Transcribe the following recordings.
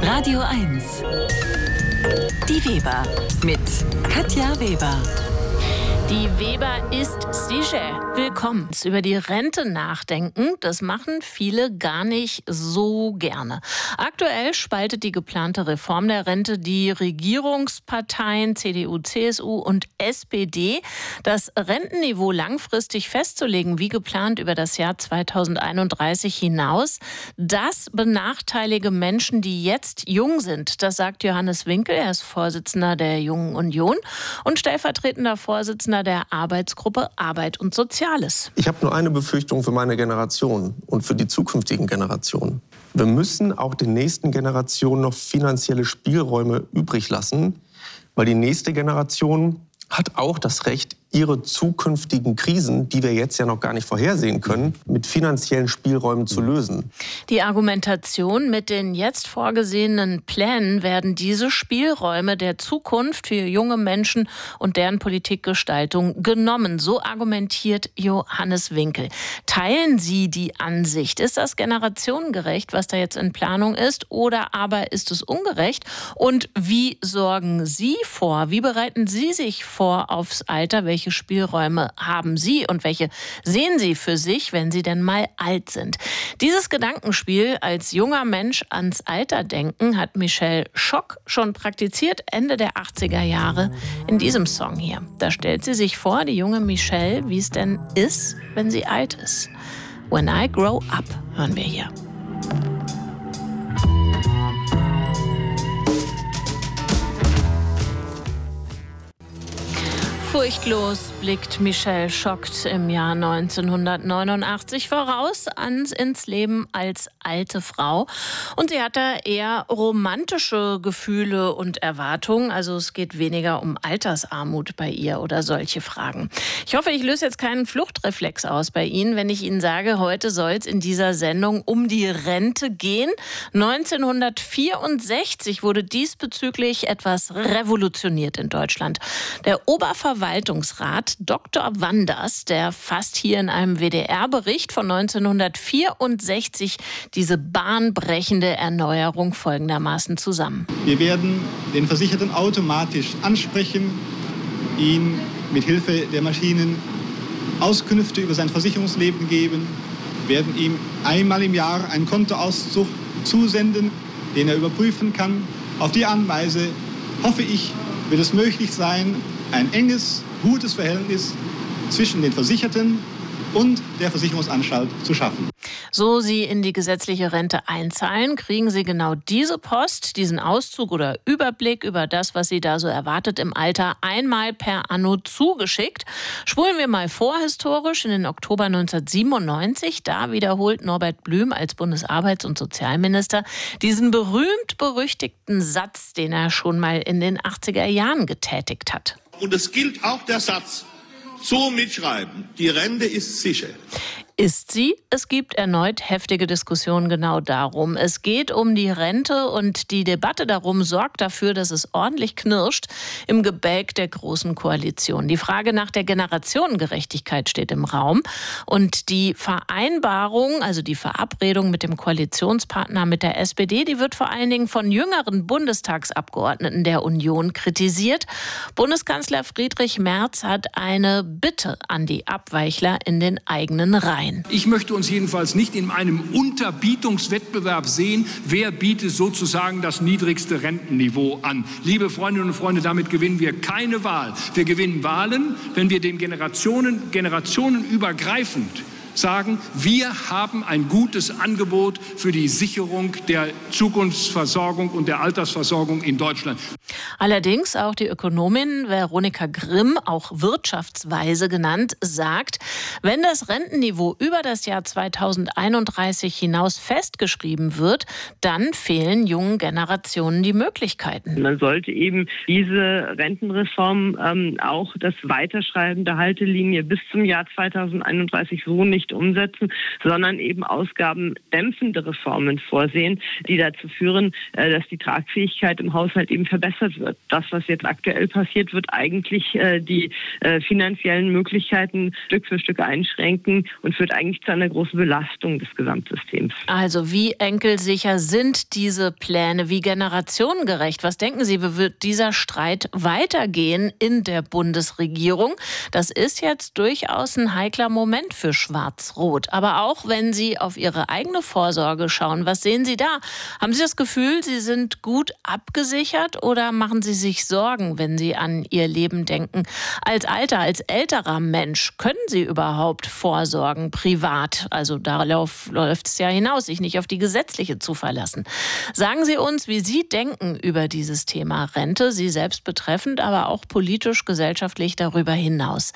Radio 1. Die Weber mit Katja Weber. Die Weber ist sicher. Willkommen. Über die Rente nachdenken, das machen viele gar nicht so gerne. Aktuell spaltet die geplante Reform der Rente die Regierungsparteien CDU, CSU und SPD. Das Rentenniveau langfristig festzulegen, wie geplant über das Jahr 2031 hinaus, das benachteilige Menschen, die jetzt jung sind. Das sagt Johannes Winkel. Er ist Vorsitzender der Jungen Union und stellvertretender Vorsitzender der Arbeitsgruppe Arbeit und Soziales. Ich habe nur eine Befürchtung für meine Generation und für die zukünftigen Generationen. Wir müssen auch den nächsten Generationen noch finanzielle Spielräume übrig lassen, weil die nächste Generation hat auch das Recht, ihre zukünftigen Krisen, die wir jetzt ja noch gar nicht vorhersehen können, mit finanziellen Spielräumen zu lösen. Die Argumentation: mit den jetzt vorgesehenen Plänen werden diese Spielräume der Zukunft für junge Menschen und deren Politikgestaltung genommen. So argumentiert Johannes Winkel. Teilen Sie die Ansicht? Ist das generationengerecht, was da jetzt in Planung ist, oder aber ist es ungerecht? Und wie sorgen Sie vor? Wie bereiten Sie sich vor aufs Alter? Welche Spielräume haben Sie und welche sehen Sie für sich, wenn Sie denn mal alt sind? Dieses Gedankenspiel, als junger Mensch ans Alter denken, hat Michelle Schock schon praktiziert Ende der 80er Jahre in diesem Song hier. Da stellt sie sich vor, die junge Michelle, wie es denn ist, wenn sie alt ist. When I Grow Up hören wir hier. Furchtlos blickt Michelle Schock im Jahr 1989 voraus ins Leben als alte Frau. Und sie hat da eher romantische Gefühle und Erwartungen. Also es geht weniger um Altersarmut bei ihr oder solche Fragen. Ich hoffe, ich löse jetzt keinen Fluchtreflex aus bei Ihnen, wenn ich Ihnen sage, heute soll es in dieser Sendung um die Rente gehen. 1964 wurde diesbezüglich etwas revolutioniert in Deutschland. Der Oberverwaltungsrat Dr. Wanders, der fasst hier in einem WDR-Bericht von 1964 diese bahnbrechende Erneuerung folgendermaßen zusammen. Wir werden den Versicherten automatisch ansprechen, ihn mit Hilfe der Maschinen Auskünfte über sein Versicherungsleben geben, werden ihm einmal im Jahr einen Kontoauszug zusenden, den er überprüfen kann. Auf die Anweise, hoffe ich, wird es möglich sein, ein enges, gutes Verhältnis zwischen den Versicherten und der Versicherungsanstalt zu schaffen. So Sie in die gesetzliche Rente einzahlen, kriegen Sie genau diese Post, diesen Auszug oder Überblick über das, was Sie da so erwartet im Alter, einmal per Anno zugeschickt. Spulen wir mal vor, historisch in den Oktober 1997. Da wiederholt Norbert Blüm als Bundesarbeits- und Sozialminister diesen berühmt-berüchtigten Satz, den er schon mal in den 80er Jahren getätigt hat. Und es gilt auch der Satz, so mitschreiben, die Rente ist sicher. Ist sie? Es gibt erneut heftige Diskussionen genau darum. Es geht um die Rente und die Debatte darum sorgt dafür, dass es ordentlich knirscht im Gebälk der Großen Koalition. Die Frage nach der Generationengerechtigkeit steht im Raum und die Vereinbarung, also die Verabredung mit dem Koalitionspartner, mit der SPD, die wird vor allen Dingen von jüngeren Bundestagsabgeordneten der Union kritisiert. Bundeskanzler Friedrich Merz hat eine Bitte an die Abweichler in den eigenen Reihen. Ich möchte uns jedenfalls nicht in einem Unterbietungswettbewerb sehen, wer bietet sozusagen das niedrigste Rentenniveau an. Liebe Freundinnen und Freunde, damit gewinnen wir keine Wahl. Wir gewinnen Wahlen, wenn wir den generationenübergreifend sagen, wir haben ein gutes Angebot für die Sicherung der Zukunftsversorgung und der Altersversorgung in Deutschland. Allerdings auch die Ökonomin Veronika Grimm, auch Wirtschaftsweise genannt, sagt, wenn das Rentenniveau über das Jahr 2031 hinaus festgeschrieben wird, dann fehlen jungen Generationen die Möglichkeiten. Man sollte eben diese Rentenreform auch das Weiterschreiben der Haltelinie bis zum Jahr 2031 so nicht nicht umsetzen, sondern eben ausgabendämpfende Reformen vorsehen, die dazu führen, dass die Tragfähigkeit im Haushalt eben verbessert wird. Das, was jetzt aktuell passiert, wird eigentlich die finanziellen Möglichkeiten Stück für Stück einschränken und führt eigentlich zu einer großen Belastung des Gesamtsystems. Also wie enkelsicher sind diese Pläne, wie generationengerecht? Was denken Sie, wie wird dieser Streit weitergehen in der Bundesregierung? Das ist jetzt durchaus ein heikler Moment für Schwarz-Rot. Aber auch wenn Sie auf Ihre eigene Vorsorge schauen, was sehen Sie da? Haben Sie das Gefühl, Sie sind gut abgesichert oder machen Sie sich Sorgen, wenn Sie an Ihr Leben denken? Als älterer Mensch, können Sie überhaupt vorsorgen, privat? Also darauf läuft es ja hinaus, sich nicht auf die gesetzliche zu verlassen. Sagen Sie uns, wie Sie denken über dieses Thema Rente, Sie selbst betreffend, aber auch politisch, gesellschaftlich darüber hinaus.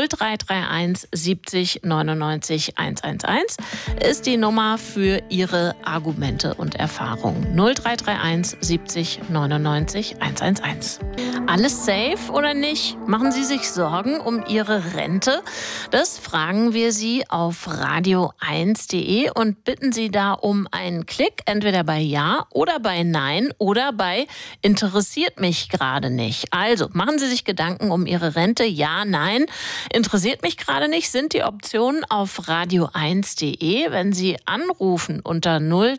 0331 70 99 111 ist die Nummer für Ihre Argumente und Erfahrungen. 0331 70 99 111. Alles safe oder nicht? Machen Sie sich Sorgen um Ihre Rente? Das fragen wir Sie auf radio1.de und bitten Sie da um einen Klick, entweder bei Ja oder bei Nein oder bei Interessiert mich gerade nicht. Also machen Sie sich Gedanken um Ihre Rente. Ja, Nein. Interessiert mich gerade nicht sind die Optionen auf radio1.de. Wenn Sie anrufen unter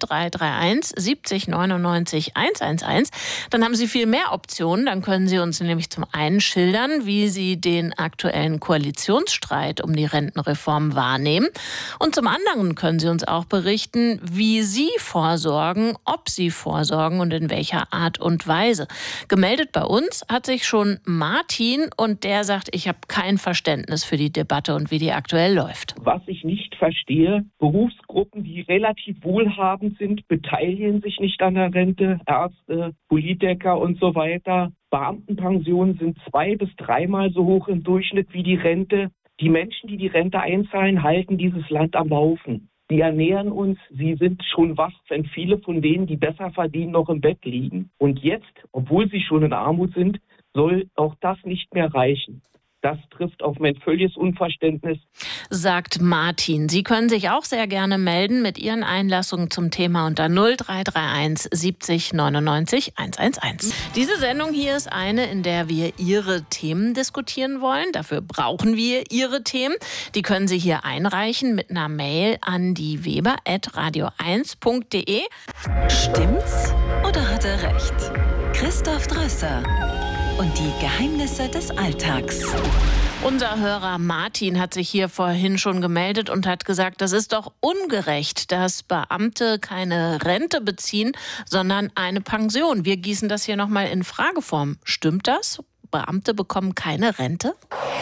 0331 70 99 111, dann haben Sie viel mehr Optionen. Dann können Sie uns nämlich zum einen schildern, wie Sie den aktuellen Koalitionsstreit um die Rentenreform wahrnehmen. Und zum anderen können Sie uns auch berichten, wie Sie vorsorgen, ob Sie vorsorgen und in welcher Art und Weise. Gemeldet bei uns hat sich schon Martin und der sagt, ich habe kein Verständnis für die Debatte und wie die aktuell läuft. Was ich nicht verstehe, Berufsgruppen, die relativ wohlhabend sind, beteiligen sich nicht an der Rente, Ärzte, Politiker und so weiter. Beamtenpensionen sind 2- bis 3-mal so hoch im Durchschnitt wie die Rente. Die Menschen, die die Rente einzahlen, halten dieses Land am Laufen. Sie ernähren uns, sie sind schon wach, wenn viele von denen, die besser verdienen, noch im Bett liegen. Und jetzt, obwohl sie schon in Armut sind, soll auch das nicht mehr reichen. Das trifft auf mein völliges Unverständnis. Sagt Martin. Sie können sich auch sehr gerne melden mit Ihren Einlassungen zum Thema unter 0331 70 99 111. Diese Sendung hier ist eine, in der wir Ihre Themen diskutieren wollen. Dafür brauchen wir Ihre Themen. Die können Sie hier einreichen mit einer Mail an die weber@radio1.de. Stimmt's oder hat er recht? Christoph Drösser und die Geheimnisse des Alltags. Unser Hörer Martin hat sich hier vorhin schon gemeldet und hat gesagt, das ist doch ungerecht, dass Beamte keine Rente beziehen, sondern eine Pension. Wir gießen das hier nochmal in Frageform. Stimmt das? Beamte bekommen keine Rente?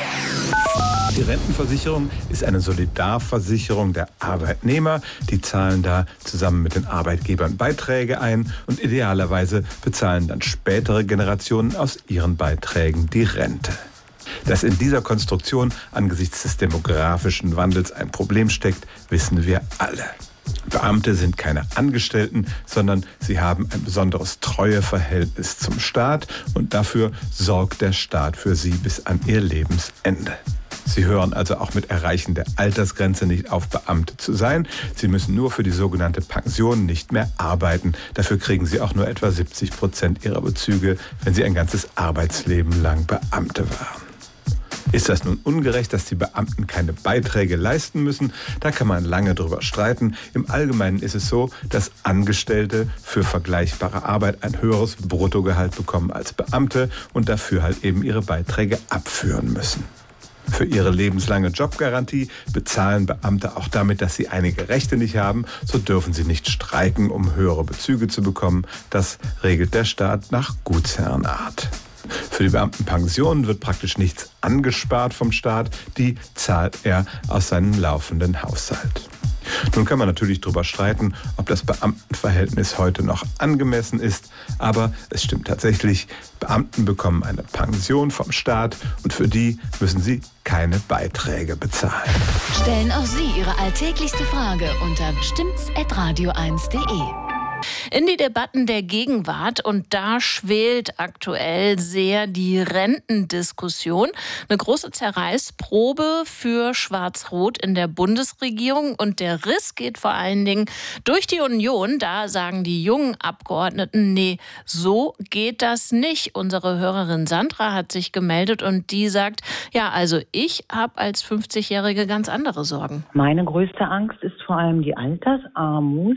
Die Rentenversicherung ist eine Solidarversicherung der Arbeitnehmer. Die zahlen da zusammen mit den Arbeitgebern Beiträge ein und idealerweise bezahlen dann spätere Generationen aus ihren Beiträgen die Rente. Dass in dieser Konstruktion angesichts des demografischen Wandels ein Problem steckt, wissen wir alle. Beamte sind keine Angestellten, sondern sie haben ein besonderes Treueverhältnis zum Staat und dafür sorgt der Staat für sie bis an ihr Lebensende. Sie hören also auch mit Erreichen der Altersgrenze nicht auf, Beamte zu sein. Sie müssen nur für die sogenannte Pension nicht mehr arbeiten. Dafür kriegen Sie auch nur etwa 70% Ihrer Bezüge, wenn Sie ein ganzes Arbeitsleben lang Beamte waren. Ist das nun ungerecht, dass die Beamten keine Beiträge leisten müssen? Da kann man lange drüber streiten. Im Allgemeinen ist es so, dass Angestellte für vergleichbare Arbeit ein höheres Bruttogehalt bekommen als Beamte und dafür halt eben ihre Beiträge abführen müssen. Für ihre lebenslange Jobgarantie bezahlen Beamte auch damit, dass sie einige Rechte nicht haben. So dürfen sie nicht streiken, um höhere Bezüge zu bekommen. Das regelt der Staat nach Gutsherrenart. Für die Beamtenpensionen wird praktisch nichts angespart vom Staat. Die zahlt er aus seinem laufenden Haushalt. Nun kann man natürlich darüber streiten, ob das Beamtenverhältnis heute noch angemessen ist. Aber es stimmt tatsächlich, Beamten bekommen eine Pension vom Staat und für die müssen sie keine Beiträge bezahlen. Stellen auch Sie Ihre alltäglichste Frage unter stimmts@radio1.de. In die Debatten der Gegenwart, und da schwelt aktuell sehr die Rentendiskussion. Eine große Zerreißprobe für Schwarz-Rot in der Bundesregierung, und der Riss geht vor allen Dingen durch die Union. Da sagen die jungen Abgeordneten, nee, so geht das nicht. Unsere Hörerin Sandra hat sich gemeldet und die sagt, ja, also ich habe als 50-Jährige ganz andere Sorgen. Meine größte Angst ist vor allem die Altersarmut.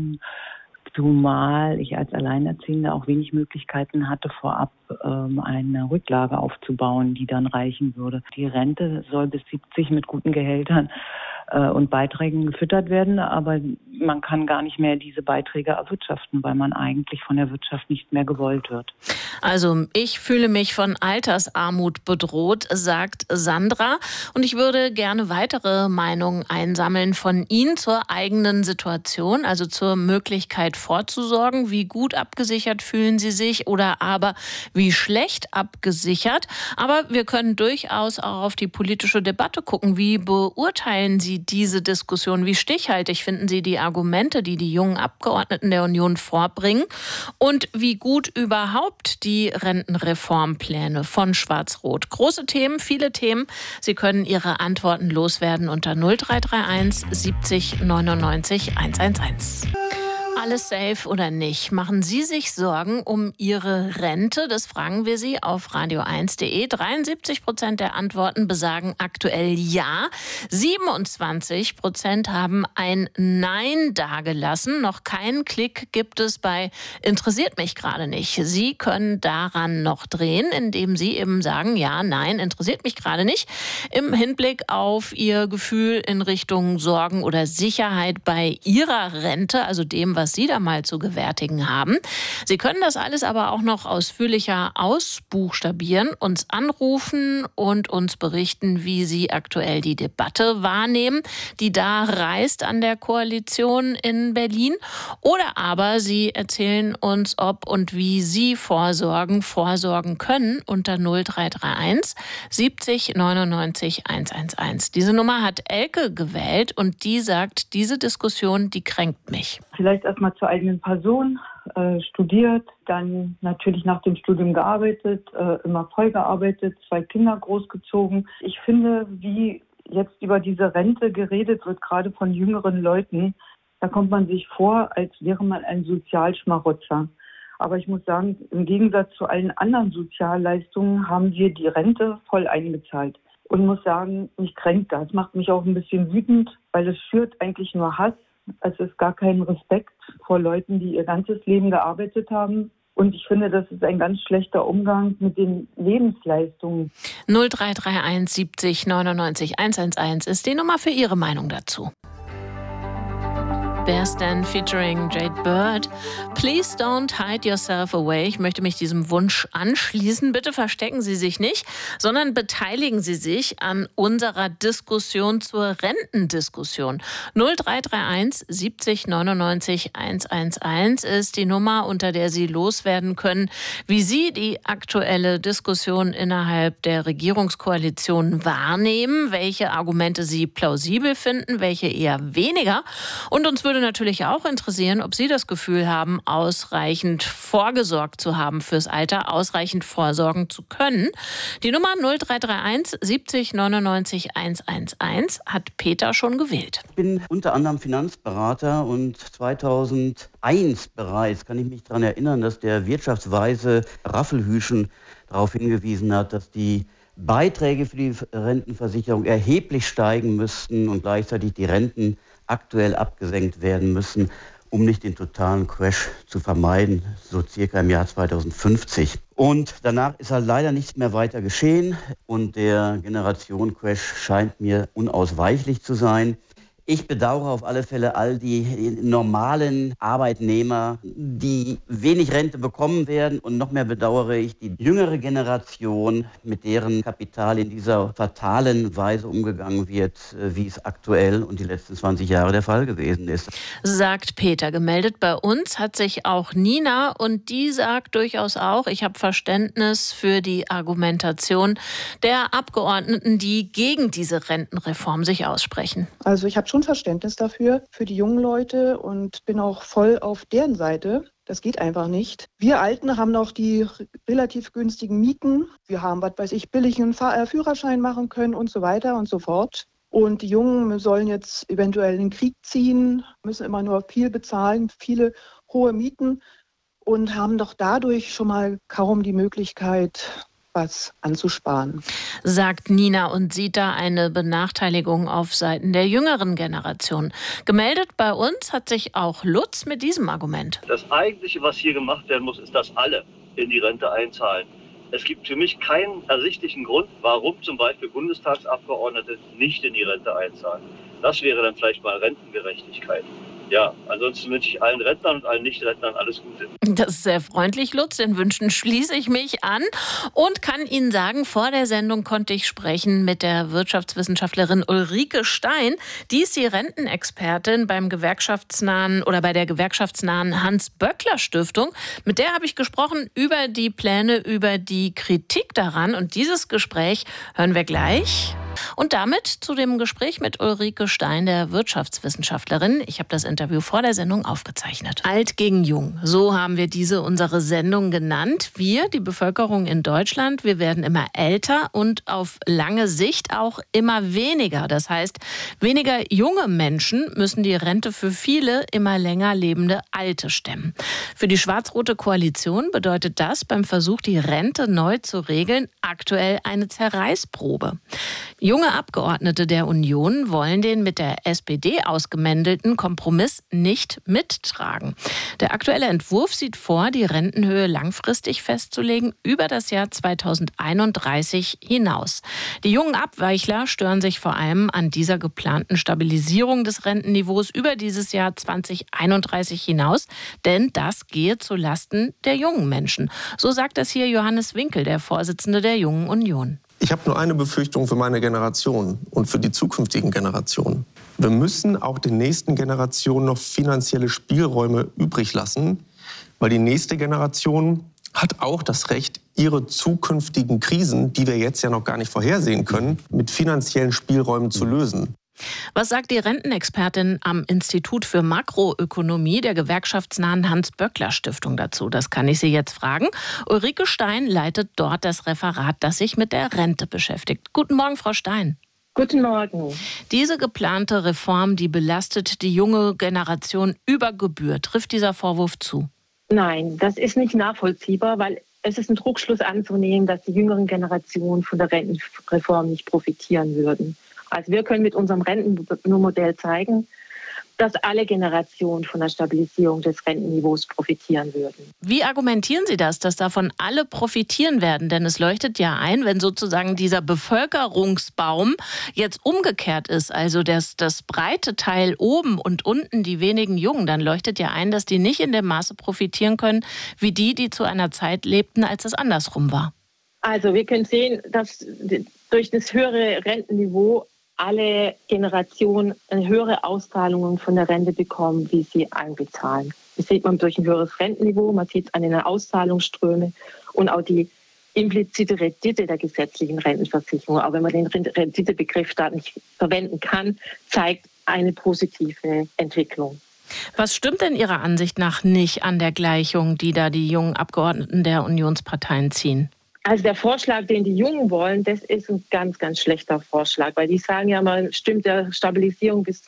Zumal ich als Alleinerziehende auch wenig Möglichkeiten hatte, vorab eine Rücklage aufzubauen, die dann reichen würde. Die Rente soll bis 70 mit guten Gehältern und Beiträgen gefüttert werden, aber man kann gar nicht mehr diese Beiträge erwirtschaften, weil man eigentlich von der Wirtschaft nicht mehr gewollt wird. Also ich fühle mich von Altersarmut bedroht, sagt Sandra. Und ich würde gerne weitere Meinungen einsammeln von Ihnen zur eigenen Situation, also zur Möglichkeit vorzusorgen. Wie gut abgesichert fühlen Sie sich oder aber wie schlecht abgesichert? Aber wir können durchaus auch auf die politische Debatte gucken. Wie beurteilen Sie diese Diskussion? Wie stichhaltig finden Sie die Argumente, die die jungen Abgeordneten der Union vorbringen? Und wie gut überhaupt die Rentenreformpläne von Schwarz-Rot? Große Themen, viele Themen. Sie können Ihre Antworten loswerden unter 0331 70 99 111. Alles safe oder nicht? Machen Sie sich Sorgen um Ihre Rente? Das fragen wir Sie auf radio1.de. 73% der Antworten besagen aktuell ja. 27% haben ein Nein dagelassen. Noch keinen Klick gibt es bei interessiert mich gerade nicht. Sie können daran noch drehen, indem Sie eben sagen, ja, nein, interessiert mich gerade nicht. Im Hinblick auf Ihr Gefühl in Richtung Sorgen oder Sicherheit bei Ihrer Rente, also dem, was Sie da mal zu gewärtigen haben. Sie können das alles aber auch noch ausführlicher ausbuchstabieren, uns anrufen und uns berichten, wie Sie aktuell die Debatte wahrnehmen, die da reißt an der Koalition in Berlin. Oder aber Sie erzählen uns, ob und wie Sie vorsorgen können unter 0331 70 99 111. Diese Nummer hat Elke gewählt und die sagt, diese Diskussion, die kränkt mich. Vielleicht erstmal zur eigenen Person, studiert, dann natürlich nach dem Studium gearbeitet, immer voll gearbeitet, 2 Kinder großgezogen. Ich finde, wie jetzt über diese Rente geredet wird, gerade von jüngeren Leuten, da kommt man sich vor, als wäre man ein Sozialschmarotzer. Aber ich muss sagen, im Gegensatz zu allen anderen Sozialleistungen haben wir die Rente voll eingezahlt. Und muss sagen, mich kränkt das. Macht mich auch ein bisschen wütend, weil es schürt eigentlich nur Hass. Es ist gar kein Respekt vor Leuten, die ihr ganzes Leben gearbeitet haben. Und ich finde, das ist ein ganz schlechter Umgang mit den Lebensleistungen. 0331 70 99 111 ist die Nummer für Ihre Meinung dazu. Bear Stan featuring Jade Bird. Please don't hide yourself away. Ich möchte mich diesem Wunsch anschließen. Bitte verstecken Sie sich nicht, sondern beteiligen Sie sich an unserer Diskussion zur Rentendiskussion. 0331 70 99 111 ist die Nummer, unter der Sie loswerden können, wie Sie die aktuelle Diskussion innerhalb der Regierungskoalition wahrnehmen, welche Argumente Sie plausibel finden, welche eher weniger. Und uns würde natürlich auch interessieren, ob Sie das Gefühl haben, ausreichend vorgesorgt zu haben fürs Alter, ausreichend vorsorgen zu können. Die Nummer 0331 70 99 111 hat Peter schon gewählt. Ich bin unter anderem Finanzberater und 2001 bereits kann ich mich daran erinnern, dass der Wirtschaftsweise Raffelhüschen darauf hingewiesen hat, dass die Beiträge für die Rentenversicherung erheblich steigen müssten und gleichzeitig die Renten aktuell abgesenkt werden müssen, um nicht den totalen Crash zu vermeiden, so circa im Jahr 2050. Und danach ist halt leider nichts mehr weiter geschehen und der Generation-Crash scheint mir unausweichlich zu sein. Ich bedauere auf alle Fälle all die normalen Arbeitnehmer, die wenig Rente bekommen werden. Und noch mehr bedauere ich die jüngere Generation, mit deren Kapital in dieser fatalen Weise umgegangen wird, wie es aktuell und die letzten 20 Jahre der Fall gewesen ist. Sagt Peter. Gemeldet bei uns hat sich auch Nina und die sagt durchaus auch, ich habe Verständnis für die Argumentation der Abgeordneten, die gegen diese Rentenreform sich aussprechen. Also ich habe schon schon Verständnis dafür, für die jungen Leute und bin auch voll auf deren Seite. Das geht einfach nicht. Wir Alten haben noch die relativ günstigen Mieten. Wir haben, billigen Führerschein machen können und so weiter und so fort. Und die Jungen sollen jetzt eventuell in den Krieg ziehen, müssen immer nur viel bezahlen, viele hohe Mieten und haben doch dadurch schon mal kaum die Möglichkeit, was anzusparen. Sagt Nina und sieht da eine Benachteiligung auf Seiten der jüngeren Generation. Gemeldet bei uns hat sich auch Lutz mit diesem Argument. Das Eigentliche, was hier gemacht werden muss, ist, dass alle in die Rente einzahlen. Es gibt für mich keinen ersichtlichen Grund, warum zum Beispiel Bundestagsabgeordnete nicht in die Rente einzahlen. Das wäre dann vielleicht mal Rentengerechtigkeit. Ja, ansonsten wünsche ich allen Rentnern und allen Nicht-Rentnern alles Gute. Das ist sehr freundlich, Lutz. Den Wünschen schließe ich mich an und kann Ihnen sagen, vor der Sendung konnte ich sprechen mit der Wirtschaftswissenschaftlerin Ulrike Stein. Die ist die Rentenexpertin bei der gewerkschaftsnahen Hans-Böckler-Stiftung. Mit der habe ich gesprochen über die Pläne, über die Kritik daran. Und dieses Gespräch hören wir gleich. Und damit zu dem Gespräch mit Ulrike Stein, der Wirtschaftswissenschaftlerin. Ich habe das Interview vor der Sendung aufgezeichnet. Alt gegen Jung, so haben wir unsere Sendung genannt. Wir, die Bevölkerung in Deutschland, wir werden immer älter und auf lange Sicht auch immer weniger. Das heißt, weniger junge Menschen müssen die Rente für viele immer länger lebende Alte stemmen. Für die schwarz-rote Koalition bedeutet das beim Versuch, die Rente neu zu regeln, aktuell eine Zerreißprobe. Junge Abgeordnete der Union wollen den mit der SPD ausgemäntelten Kompromiss nicht mittragen. Der aktuelle Entwurf sieht vor, die Rentenhöhe langfristig festzulegen über das Jahr 2031 hinaus. Die jungen Abweichler stören sich vor allem an dieser geplanten Stabilisierung des Rentenniveaus über dieses Jahr 2031 hinaus, denn das gehe zu Lasten der jungen Menschen. So sagt das hier Johannes Winkel, der Vorsitzende der Jungen Union. Ich habe nur eine Befürchtung für meine Generation und für die zukünftigen Generationen. Wir müssen auch den nächsten Generationen noch finanzielle Spielräume übrig lassen, weil die nächste Generation hat auch das Recht, ihre zukünftigen Krisen, die wir jetzt ja noch gar nicht vorhersehen können, mit finanziellen Spielräumen zu lösen. Was sagt die Rentenexpertin am Institut für Makroökonomie der gewerkschaftsnahen Hans-Böckler-Stiftung dazu? Das kann ich Sie jetzt fragen. Ulrike Stein leitet dort das Referat, das sich mit der Rente beschäftigt. Guten Morgen, Frau Stein. Guten Morgen. Diese geplante Reform, die belastet die junge Generation über Gebühr. Trifft dieser Vorwurf zu? Nein, das ist nicht nachvollziehbar, weil es ist ein Trugschluss anzunehmen, dass die jüngeren Generationen von der Rentenreform nicht profitieren würden. Also wir können mit unserem Rentenmodell zeigen, dass alle Generationen von der Stabilisierung des Rentenniveaus profitieren würden. Wie argumentieren Sie das, dass davon alle profitieren werden? Denn es leuchtet ja ein, wenn sozusagen dieser Bevölkerungsbaum jetzt umgekehrt ist, also das breite Teil oben und unten die wenigen Jungen, dann leuchtet ja ein, dass die nicht in dem Maße profitieren können, wie die zu einer Zeit lebten, als es andersrum war. Also wir können sehen, dass durch das höhere Rentenniveau alle Generationen höhere Auszahlungen von der Rente bekommen, wie sie einbezahlen. Das sieht man durch ein höheres Rentenniveau, man sieht es an den Auszahlungsströmen und auch die implizite Rendite der gesetzlichen Rentenversicherung. Aber wenn man den Renditebegriff da nicht verwenden kann, zeigt eine positive Entwicklung. Was stimmt denn Ihrer Ansicht nach nicht an der Gleichung, die da die jungen Abgeordneten der Unionsparteien ziehen? Also der Vorschlag, den die Jungen wollen, das ist ein ganz, ganz schlechter Vorschlag, weil die sagen ja, man stimmt der Stabilisierung bis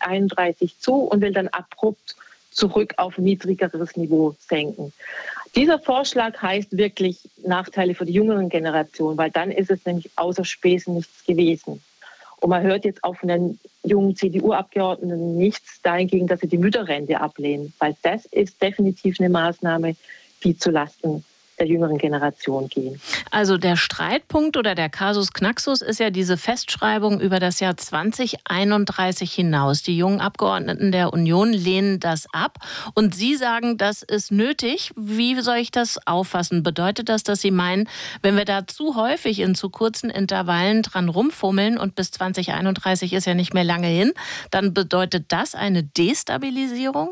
2031 zu und will dann abrupt zurück auf ein niedrigeres Niveau senken. Dieser Vorschlag heißt wirklich Nachteile für die jüngeren Generationen, weil dann ist es nämlich außer Späßen nichts gewesen. Und man hört jetzt auch von den jungen CDU-Abgeordneten nichts dahingegen, dass sie die Mütterrente ablehnen, weil das ist definitiv eine Maßnahme, die zulasten der jüngeren Generation gehen. Also der Streitpunkt oder der Kasus Knaxus ist ja diese Festschreibung über das Jahr 2031 hinaus. Die jungen Abgeordneten der Union lehnen das ab und Sie sagen, das ist nötig. Wie soll ich das auffassen? Bedeutet das, dass Sie meinen, wenn wir da zu häufig in zu kurzen Intervallen dran rumfummeln und bis 2031 ist ja nicht mehr lange hin, dann bedeutet das eine Destabilisierung?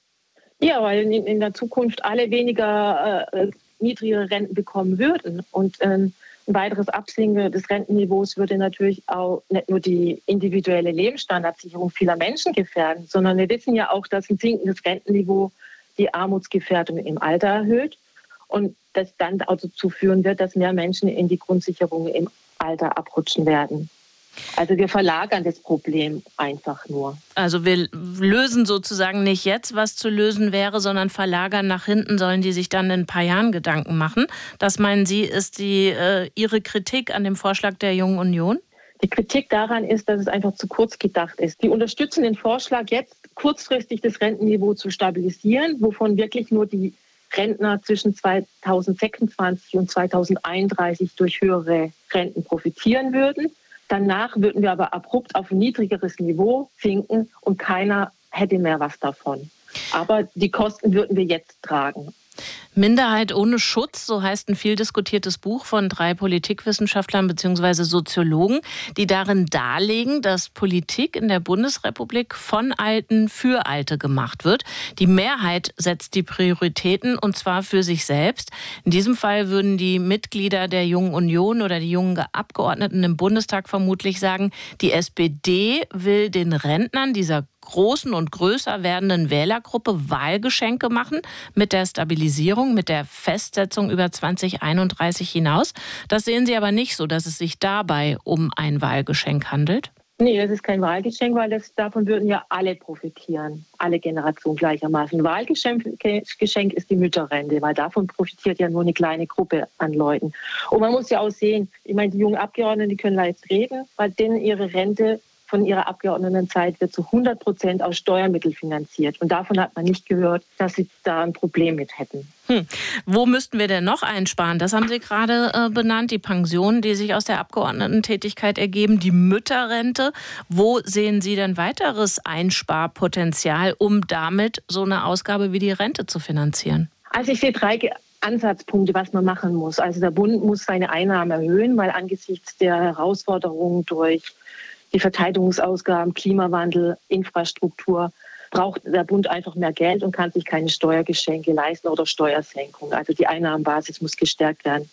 Ja, weil in der Zukunft alle weniger niedrigere Renten bekommen würden. Und Ein weiteres Absinken des Rentenniveaus würde natürlich auch nicht nur die individuelle Lebensstandardsicherung vieler Menschen gefährden, sondern wir wissen ja auch, dass ein sinkendes Rentenniveau die Armutsgefährdung im Alter erhöht und das dann auch dazu führen wird, dass mehr Menschen in die Grundsicherung im Alter abrutschen werden. Also wir verlagern das Problem einfach nur. Also wir lösen sozusagen nicht jetzt, was zu lösen wäre, sondern verlagern nach hinten, sollen die sich dann in ein paar Jahren Gedanken machen. Das meinen Sie, ist Ihre Kritik an dem Vorschlag der Jungen Union? Die Kritik daran ist, dass es einfach zu kurz gedacht ist. Die unterstützen den Vorschlag, jetzt kurzfristig das Rentenniveau zu stabilisieren, wovon wirklich nur die Rentner zwischen 2026 und 2031 durch höhere Renten profitieren würden. Danach würden wir aber abrupt auf ein niedrigeres Niveau sinken und keiner hätte mehr was davon. Aber die Kosten würden wir jetzt tragen. Minderheit ohne Schutz, so heißt ein viel diskutiertes Buch von 3 Politikwissenschaftlern bzw. Soziologen, die darin darlegen, dass Politik in der Bundesrepublik von Alten für Alte gemacht wird. Die Mehrheit setzt die Prioritäten und zwar für sich selbst. In diesem Fall würden die Mitglieder der Jungen Union oder die jungen Abgeordneten im Bundestag vermutlich sagen, die SPD will den Rentnern dieser großen und größer werdenden Wählergruppe Wahlgeschenke machen mit der Stabilisierung, mit der Festsetzung über 2031 hinaus. Das sehen Sie aber nicht so, dass es sich dabei um ein Wahlgeschenk handelt? Nee, das ist kein Wahlgeschenk, weil davon würden ja alle profitieren, alle Generationen gleichermaßen. Ein Wahlgeschenk ist die Mütterrente, weil davon profitiert ja nur eine kleine Gruppe an Leuten. Und man muss ja auch sehen, ich meine, die jungen Abgeordneten, die können leicht reden, weil denen ihre Rente von ihrer Abgeordnetenzeit wird zu 100% aus Steuermitteln finanziert. Und davon hat man nicht gehört, dass sie da ein Problem mit hätten. Wo müssten wir denn noch einsparen? Das haben Sie gerade benannt, die Pensionen, die sich aus der Abgeordnetentätigkeit ergeben, die Mütterrente. Wo sehen Sie denn weiteres Einsparpotenzial, um damit so eine Ausgabe wie die Rente zu finanzieren? Also ich sehe 3 Ansatzpunkte, was man machen muss. Also der Bund muss seine Einnahmen erhöhen, weil angesichts der Herausforderungen durch die Verteidigungsausgaben, Klimawandel, Infrastruktur, braucht der Bund einfach mehr Geld und kann sich keine Steuergeschenke leisten oder Steuersenkungen. Also die Einnahmenbasis muss gestärkt werden.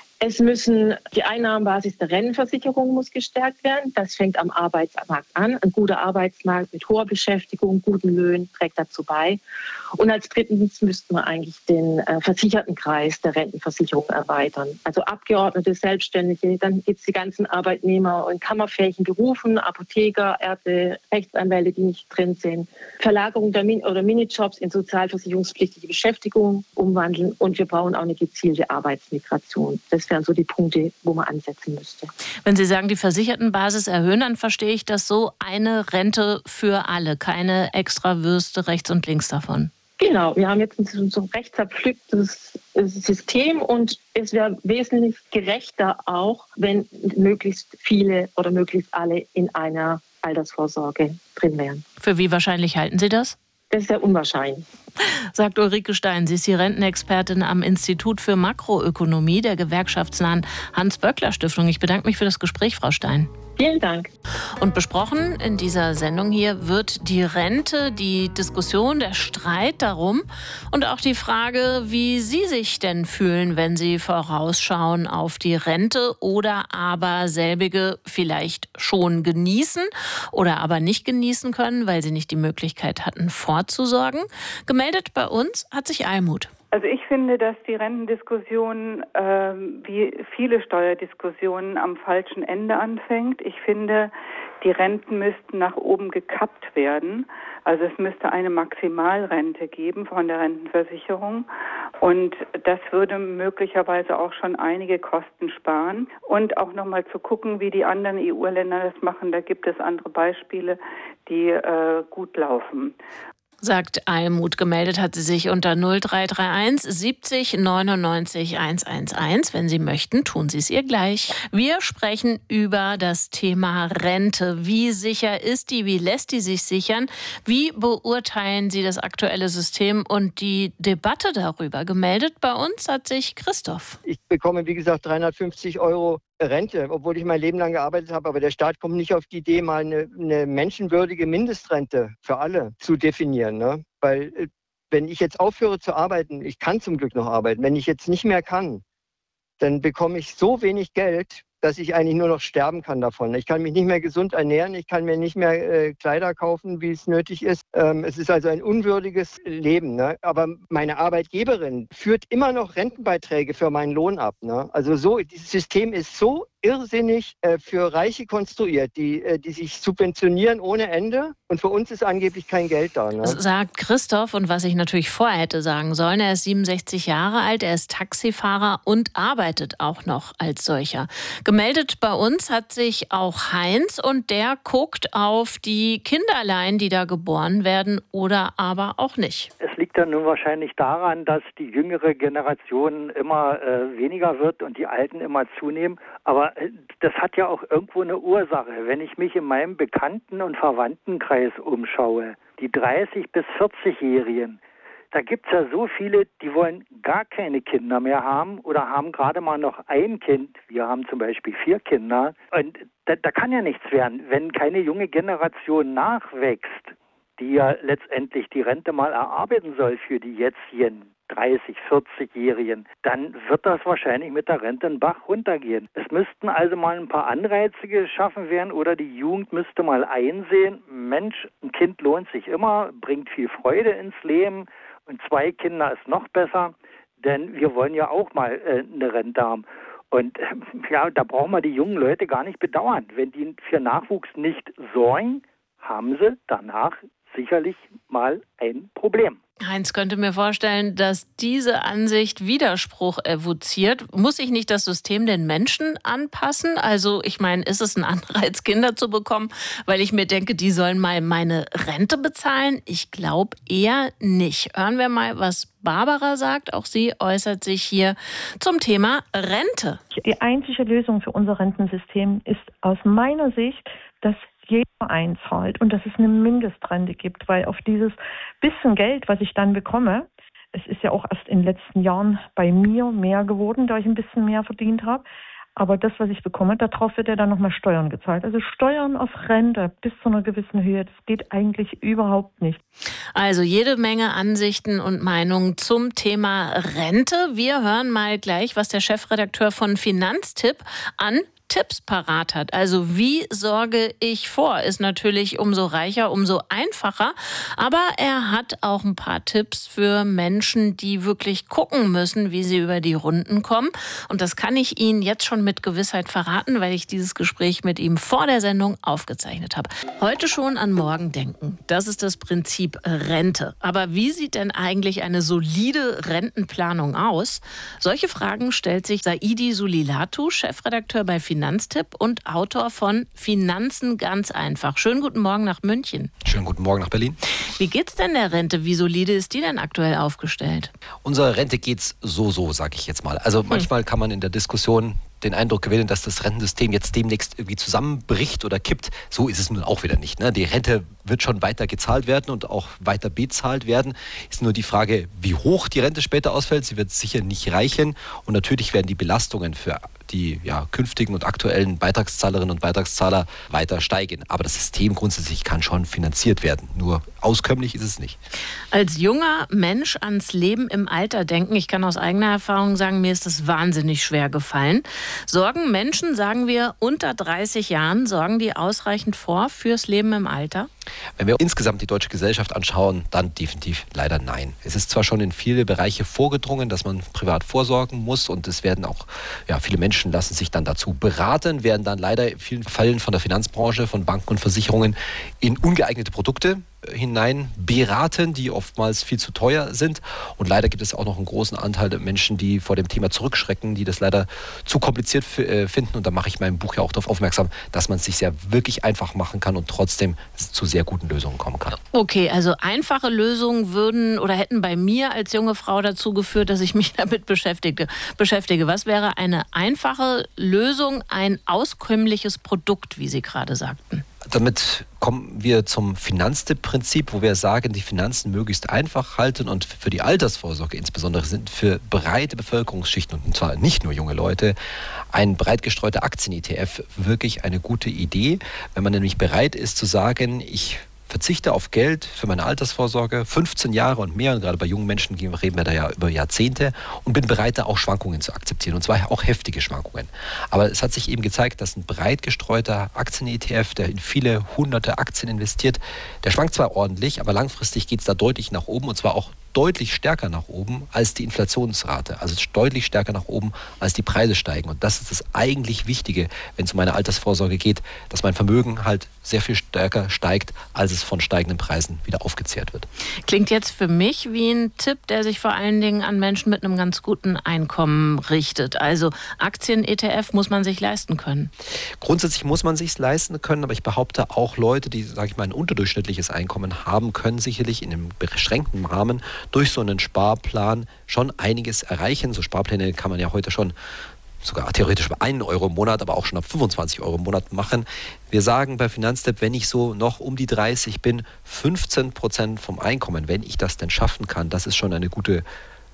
Die Einnahmenbasis der Rentenversicherung muss gestärkt werden. Das fängt am Arbeitsmarkt an. Ein guter Arbeitsmarkt mit hoher Beschäftigung, guten Löhnen trägt dazu bei. Und als drittens müssten wir eigentlich den Versichertenkreis der Rentenversicherung erweitern. Also Abgeordnete, Selbstständige, dann gibt es die ganzen Arbeitnehmer in kammerfähigen Berufen, Apotheker, Ärzte, Rechtsanwälte, die nicht drin sind. Verlagerung der Minijobs in sozialversicherungspflichtige Beschäftigung umwandeln und wir brauchen auch eine gezielte Arbeitsmigration. Das wären so die Punkte, wo man ansetzen müsste. Wenn Sie sagen, die Versichertenbasis erhöhen, dann verstehe ich das so, eine Rente für alle, keine extra Würste rechts und links davon. Genau, wir haben jetzt ein so rechtszerpflücktes System und es wäre wesentlich gerechter auch, wenn möglichst viele oder möglichst alle in einer Altersvorsorge drin wären. Für wie wahrscheinlich halten Sie das? Das ist sehr unwahrscheinlich. Sagt Ulrike Stein. Sie ist die Rentenexpertin am Institut für Makroökonomie der gewerkschaftsnahen Hans-Böckler-Stiftung. Ich bedanke mich für das Gespräch, Frau Stein. Vielen Dank. Und besprochen in dieser Sendung hier wird die Rente, die Diskussion, der Streit darum und auch die Frage, wie Sie sich denn fühlen, wenn Sie vorausschauen auf die Rente oder aber selbige vielleicht schon genießen oder aber nicht genießen können, weil Sie nicht die Möglichkeit hatten, vorzusorgen. Gemeldet bei uns hat sich Almut. Also ich finde, dass die Rentendiskussion wie viele Steuerdiskussionen am falschen Ende anfängt. Ich finde, die Renten müssten nach oben gekappt werden. Also es müsste eine Maximalrente geben von der Rentenversicherung. Und das würde möglicherweise auch schon einige Kosten sparen. Und auch nochmal zu gucken, wie die anderen EU-Länder das machen. Da gibt es andere Beispiele, die gut laufen. Sagt Almut. Gemeldet hat sie sich unter 0331 70 99 111. Wenn Sie möchten, tun Sie es ihr gleich. Wir sprechen über das Thema Rente. Wie sicher ist die? Wie lässt die sich sichern? Wie beurteilen Sie das aktuelle System und die Debatte darüber? Gemeldet bei uns hat sich Christoph. Ich bekomme, wie gesagt, 350 € Rente, obwohl ich mein Leben lang gearbeitet habe. Aber der Staat kommt nicht auf die Idee, mal eine menschenwürdige Mindestrente für alle zu definieren. Ne? Weil wenn ich jetzt aufhöre zu arbeiten, ich kann zum Glück noch arbeiten, wenn ich jetzt nicht mehr kann, dann bekomme ich so wenig Geld, dass ich eigentlich nur noch sterben kann davon. Ich kann mich nicht mehr gesund ernähren, ich kann mir nicht mehr Kleider kaufen, wie es nötig ist. Es ist also ein unwürdiges Leben. Ne? Aber meine Arbeitgeberin führt immer noch Rentenbeiträge für meinen Lohn ab. Ne? Also so, dieses System ist so irrsinnig für Reiche konstruiert, die sich subventionieren ohne Ende. Und für uns ist angeblich kein Geld da. Ne? Sagt Christoph, und was ich natürlich vorher hätte sagen sollen, er ist 67 Jahre alt, er ist Taxifahrer und arbeitet auch noch als solcher. Gemeldet bei uns hat sich auch Heinz und der guckt auf die Kinderlein, die da geboren werden oder aber auch nicht. Es liegt dann nun wahrscheinlich daran, dass die jüngere Generation immer weniger wird und die Alten immer zunehmen. Aber das hat ja auch irgendwo eine Ursache. Wenn ich mich in meinem Bekannten- und Verwandtenkreis umschaue, die 30- bis 40-Jährigen, da gibt es ja so viele, die wollen gar keine Kinder mehr haben oder haben gerade mal noch ein Kind. Wir haben zum Beispiel 4 Kinder. Und da kann ja nichts werden, wenn keine junge Generation nachwächst, die ja letztendlich die Rente mal erarbeiten soll für die jetzigen 30-, 40-Jährigen, dann wird das wahrscheinlich mit der Rente einen Bach runtergehen. Es müssten also mal ein paar Anreize geschaffen werden oder die Jugend müsste mal einsehen, Mensch, ein Kind lohnt sich immer, bringt viel Freude ins Leben und 2 Kinder ist noch besser, denn wir wollen ja auch mal eine Rente haben. Und ja, da brauchen wir die jungen Leute gar nicht bedauern. Wenn die für Nachwuchs nicht sorgen, haben sie danach sicherlich mal ein Problem. Heinz könnte mir vorstellen, dass diese Ansicht Widerspruch evoziert. Muss sich nicht das System den Menschen anpassen? Also ich meine, ist es ein Anreiz, Kinder zu bekommen, weil ich mir denke, die sollen mal meine Rente bezahlen? Ich glaube eher nicht. Hören wir mal, was Barbara sagt. Auch sie äußert sich hier zum Thema Rente. Die einzige Lösung für unser Rentensystem ist aus meiner Sicht, dass jeder einzahlt und dass es eine Mindestrente gibt, weil auf dieses bisschen Geld, was ich dann bekomme, es ist ja auch erst in den letzten Jahren bei mir mehr geworden, da ich ein bisschen mehr verdient habe, aber das, was ich bekomme, darauf wird ja dann nochmal Steuern gezahlt. Also Steuern auf Rente bis zu einer gewissen Höhe, das geht eigentlich überhaupt nicht. Also jede Menge Ansichten und Meinungen zum Thema Rente. Wir hören mal gleich, was der Chefredakteur von Finanztipp an Tipps parat hat. Also wie sorge ich vor? Ist natürlich umso reicher, umso einfacher. Aber er hat auch ein paar Tipps für Menschen, die wirklich gucken müssen, wie sie über die Runden kommen. Und das kann ich Ihnen jetzt schon mit Gewissheit verraten, weil ich dieses Gespräch mit ihm vor der Sendung aufgezeichnet habe. Heute schon an morgen denken. Das ist das Prinzip Rente. Aber wie sieht denn eigentlich eine solide Rentenplanung aus? Solche Fragen stellt sich Saidi Sulilatu, Chefredakteur bei Finanztipp und Autor von Finanzen ganz einfach. Schönen guten Morgen nach München. Schönen guten Morgen nach Berlin. Wie geht's denn der Rente? Wie solide ist die denn aktuell aufgestellt? Unserer Rente geht's so, sage ich jetzt mal. Also manchmal kann man in der Diskussion den Eindruck gewinnen, dass das Rentensystem jetzt demnächst irgendwie zusammenbricht oder kippt. So ist es nun auch wieder nicht. Ne? Die Rente wird schon weiter gezahlt werden und auch weiter bezahlt werden. Ist nur die Frage, wie hoch die Rente später ausfällt. Sie wird sicher nicht reichen. Und natürlich werden die Belastungen für die künftigen und aktuellen Beitragszahlerinnen und Beitragszahler weiter steigen. Aber das System grundsätzlich kann schon finanziert werden. Nur auskömmlich ist es nicht. Als junger Mensch ans Leben im Alter denken, ich kann aus eigener Erfahrung sagen, mir ist das wahnsinnig schwer gefallen. Sorgen Menschen, sagen wir, unter 30 Jahren, sorgen die ausreichend vor fürs Leben im Alter? Wenn wir insgesamt die deutsche Gesellschaft anschauen, dann definitiv leider nein. Es ist zwar schon in viele Bereiche vorgedrungen, dass man privat vorsorgen muss und es werden auch viele Menschen lassen sich dann dazu beraten, werden dann leider in vielen Fällen von der Finanzbranche, von Banken und Versicherungen in ungeeignete Produkte hinein beraten, die oftmals viel zu teuer sind. Und leider gibt es auch noch einen großen Anteil der Menschen, die vor dem Thema zurückschrecken, die das leider zu kompliziert finden. Und da mache ich in meinem Buch ja auch darauf aufmerksam, dass man es sich sehr wirklich einfach machen kann und trotzdem zu sehr guten Lösungen kommen kann. Okay, also einfache Lösungen würden oder hätten bei mir als junge Frau dazu geführt, dass ich mich damit beschäftige. Was wäre eine einfache Lösung, ein auskömmliches Produkt, wie Sie gerade sagten? Damit kommen wir zum Finanztipp-Prinzip, wo wir sagen, die Finanzen möglichst einfach halten und für die Altersvorsorge insbesondere sind für breite Bevölkerungsschichten und zwar nicht nur junge Leute ein breit gestreuter Aktien-ETF wirklich eine gute Idee, wenn man nämlich bereit ist zu sagen, ich verzichte auf Geld für meine Altersvorsorge, 15 Jahre und mehr, und gerade bei jungen Menschen reden wir da ja über Jahrzehnte, und bin bereit, da auch Schwankungen zu akzeptieren, und zwar auch heftige Schwankungen. Aber es hat sich eben gezeigt, dass ein breit gestreuter Aktien-ETF, der in viele hunderte Aktien investiert, der schwankt zwar ordentlich, aber langfristig geht es da deutlich nach oben, und zwar auch deutlich stärker nach oben als die Inflationsrate, also deutlich stärker nach oben als die Preise steigen. Und das ist das eigentlich Wichtige, wenn es um meine Altersvorsorge geht, dass mein Vermögen halt sehr viel stärker steigt, als es von steigenden Preisen wieder aufgezehrt wird. Klingt jetzt für mich wie ein Tipp, der sich vor allen Dingen an Menschen mit einem ganz guten Einkommen richtet. Also Aktien-ETF muss man sich leisten können. Grundsätzlich muss man sich leisten können, aber ich behaupte auch Leute, die, sage ich mal, ein unterdurchschnittliches Einkommen haben, können sicherlich in einem beschränkten Rahmen durch so einen Sparplan schon einiges erreichen. So Sparpläne kann man ja heute schon sogar theoretisch bei 1 Euro im Monat, aber auch schon ab 25 Euro im Monat machen. Wir sagen bei Finanztipp, wenn ich so noch um die 30 bin, 15% vom Einkommen, wenn ich das denn schaffen kann, das ist schon ein guter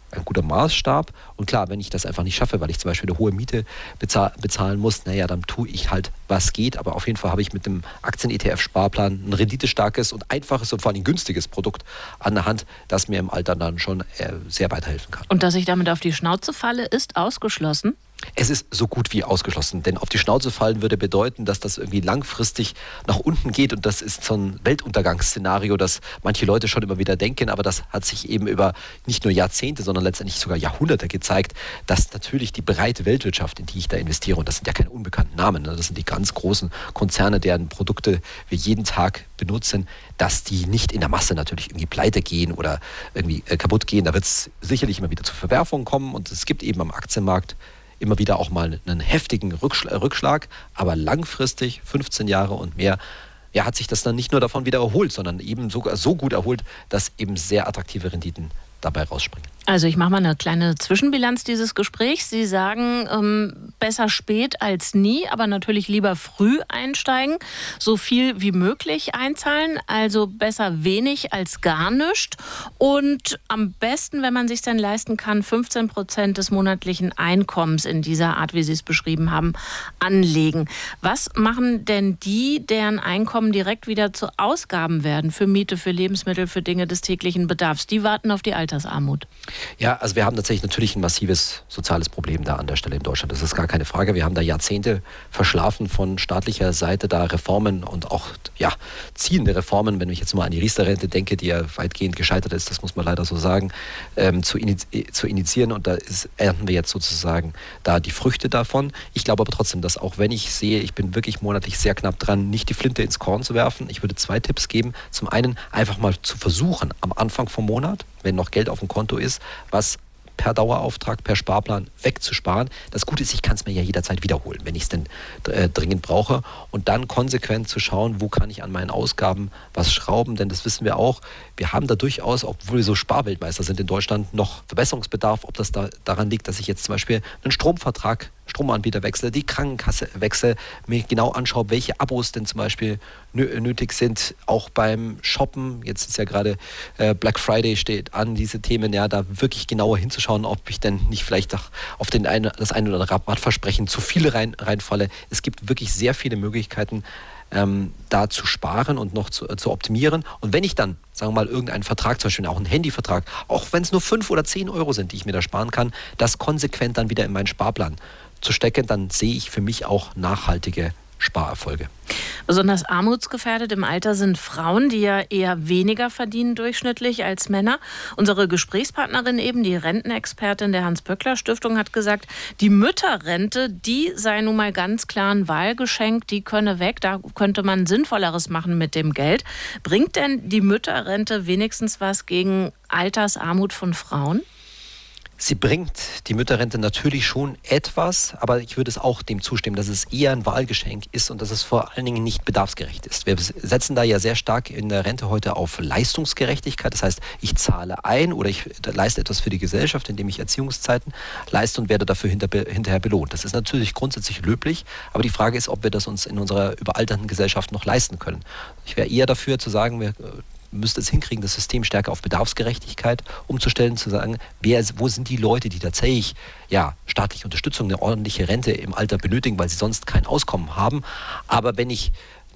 Maßstab. Und klar, wenn ich das einfach nicht schaffe, weil ich zum Beispiel eine hohe Miete bezahlen muss, naja, dann tue ich halt, was geht. Aber auf jeden Fall habe ich mit dem Aktien-ETF-Sparplan ein renditestarkes und einfaches und vor allem günstiges Produkt an der Hand, das mir im Alter dann schon sehr weiterhelfen kann. Und dass ich damit auf die Schnauze falle, ist ausgeschlossen? Es ist so gut wie ausgeschlossen, denn auf die Schnauze fallen würde bedeuten, dass das irgendwie langfristig nach unten geht, und das ist so ein Weltuntergangsszenario, das manche Leute schon immer wieder denken, aber das hat sich eben über nicht nur Jahrzehnte, sondern letztendlich sogar Jahrhunderte gezeigt, dass natürlich die breite Weltwirtschaft, in die ich da investiere, und das sind ja keine unbekannten Namen, das sind die ganz großen Konzerne, deren Produkte wir jeden Tag benutzen, dass die nicht in der Masse natürlich irgendwie pleite gehen oder irgendwie kaputt gehen. Da wird es sicherlich immer wieder zu Verwerfungen kommen, und es gibt eben am Aktienmarkt immer wieder auch mal einen heftigen Rückschlag, aber langfristig, 15 Jahre und mehr, ja, hat sich das dann nicht nur davon wieder erholt, sondern eben sogar so gut erholt, dass eben sehr attraktive Renditen dabei rausspringen. Also ich mache mal eine kleine Zwischenbilanz dieses Gesprächs. Sie sagen, besser spät als nie, aber natürlich lieber früh einsteigen, so viel wie möglich einzahlen, also besser wenig als gar nichts, und am besten, wenn man sich dann leisten kann, 15% des monatlichen Einkommens in dieser Art, wie Sie es beschrieben haben, anlegen. Was machen denn die, deren Einkommen direkt wieder zu Ausgaben werden für Miete, für Lebensmittel, für Dinge des täglichen Bedarfs? Die warten auf die Altersarmut. Ja, also wir haben tatsächlich natürlich ein massives soziales Problem da an der Stelle in Deutschland. Das ist gar keine Frage. Wir haben da Jahrzehnte verschlafen von staatlicher Seite, da Reformen und auch ziehende Reformen, wenn ich jetzt mal an die Riester-Rente denke, die ja weitgehend gescheitert ist, das muss man leider so sagen, zu initiieren. Und da ernten wir jetzt sozusagen da die Früchte davon. Ich glaube aber trotzdem, dass auch wenn ich sehe, ich bin wirklich monatlich sehr knapp dran, nicht die Flinte ins Korn zu werfen. Ich würde 2 Tipps geben. Zum einen einfach mal zu versuchen, am Anfang vom Monat, wenn noch Geld auf dem Konto ist, was per Dauerauftrag, per Sparplan wegzusparen. Das Gute ist, ich kann es mir ja jederzeit wiederholen, wenn ich es denn dringend brauche. Und dann konsequent zu schauen, wo kann ich an meinen Ausgaben was schrauben. Denn das wissen wir auch, wir haben da durchaus, obwohl wir so Sparweltmeister sind in Deutschland, noch Verbesserungsbedarf. Ob das daran liegt, dass ich jetzt zum Beispiel einen Stromanbieter wechsle, die Krankenkasse wechsle, mir genau anschaue, welche Abos denn zum Beispiel nötig sind. Auch beim Shoppen, jetzt ist ja gerade Black Friday steht an, diese Themen, ja, da wirklich genauer hinzuschauen, ob ich denn nicht vielleicht auf das eine oder andere Rabattversprechen zu viel reinfalle. Es gibt wirklich sehr viele Möglichkeiten, da zu sparen und noch zu optimieren. Und wenn ich dann, sagen wir mal, irgendeinen Vertrag, zum Beispiel auch einen Handyvertrag, auch wenn es nur 5 oder 10 Euro sind, die ich mir da sparen kann, das konsequent dann wieder in meinen Sparplan zu stecken, dann sehe ich für mich auch nachhaltige Sparerfolge. Besonders armutsgefährdet im Alter sind Frauen, die ja eher weniger verdienen durchschnittlich als Männer. Unsere Gesprächspartnerin eben, die Rentenexpertin der Hans-Böckler-Stiftung, hat gesagt, die Mütterrente, die sei nun mal ganz klar ein Wahlgeschenk, die könne weg, da könnte man Sinnvolleres machen mit dem Geld. Bringt denn die Mütterrente wenigstens was gegen Altersarmut von Frauen? Sie bringt die Mütterrente natürlich schon etwas, aber ich würde es auch dem zustimmen, dass es eher ein Wahlgeschenk ist und dass es vor allen Dingen nicht bedarfsgerecht ist. Wir setzen da ja sehr stark in der Rente heute auf Leistungsgerechtigkeit. Das heißt, ich zahle ein oder ich leiste etwas für die Gesellschaft, indem ich Erziehungszeiten leiste und werde dafür hinterher belohnt. Das ist natürlich grundsätzlich löblich, aber die Frage ist, ob wir das uns in unserer überalternden Gesellschaft noch leisten können. Ich wäre eher dafür zu sagen, wir müsste es hinkriegen, das System stärker auf Bedarfsgerechtigkeit umzustellen, zu sagen, wo sind die Leute, die tatsächlich staatliche Unterstützung, eine ordentliche Rente im Alter benötigen, weil sie sonst kein Auskommen haben. Aber wenn ich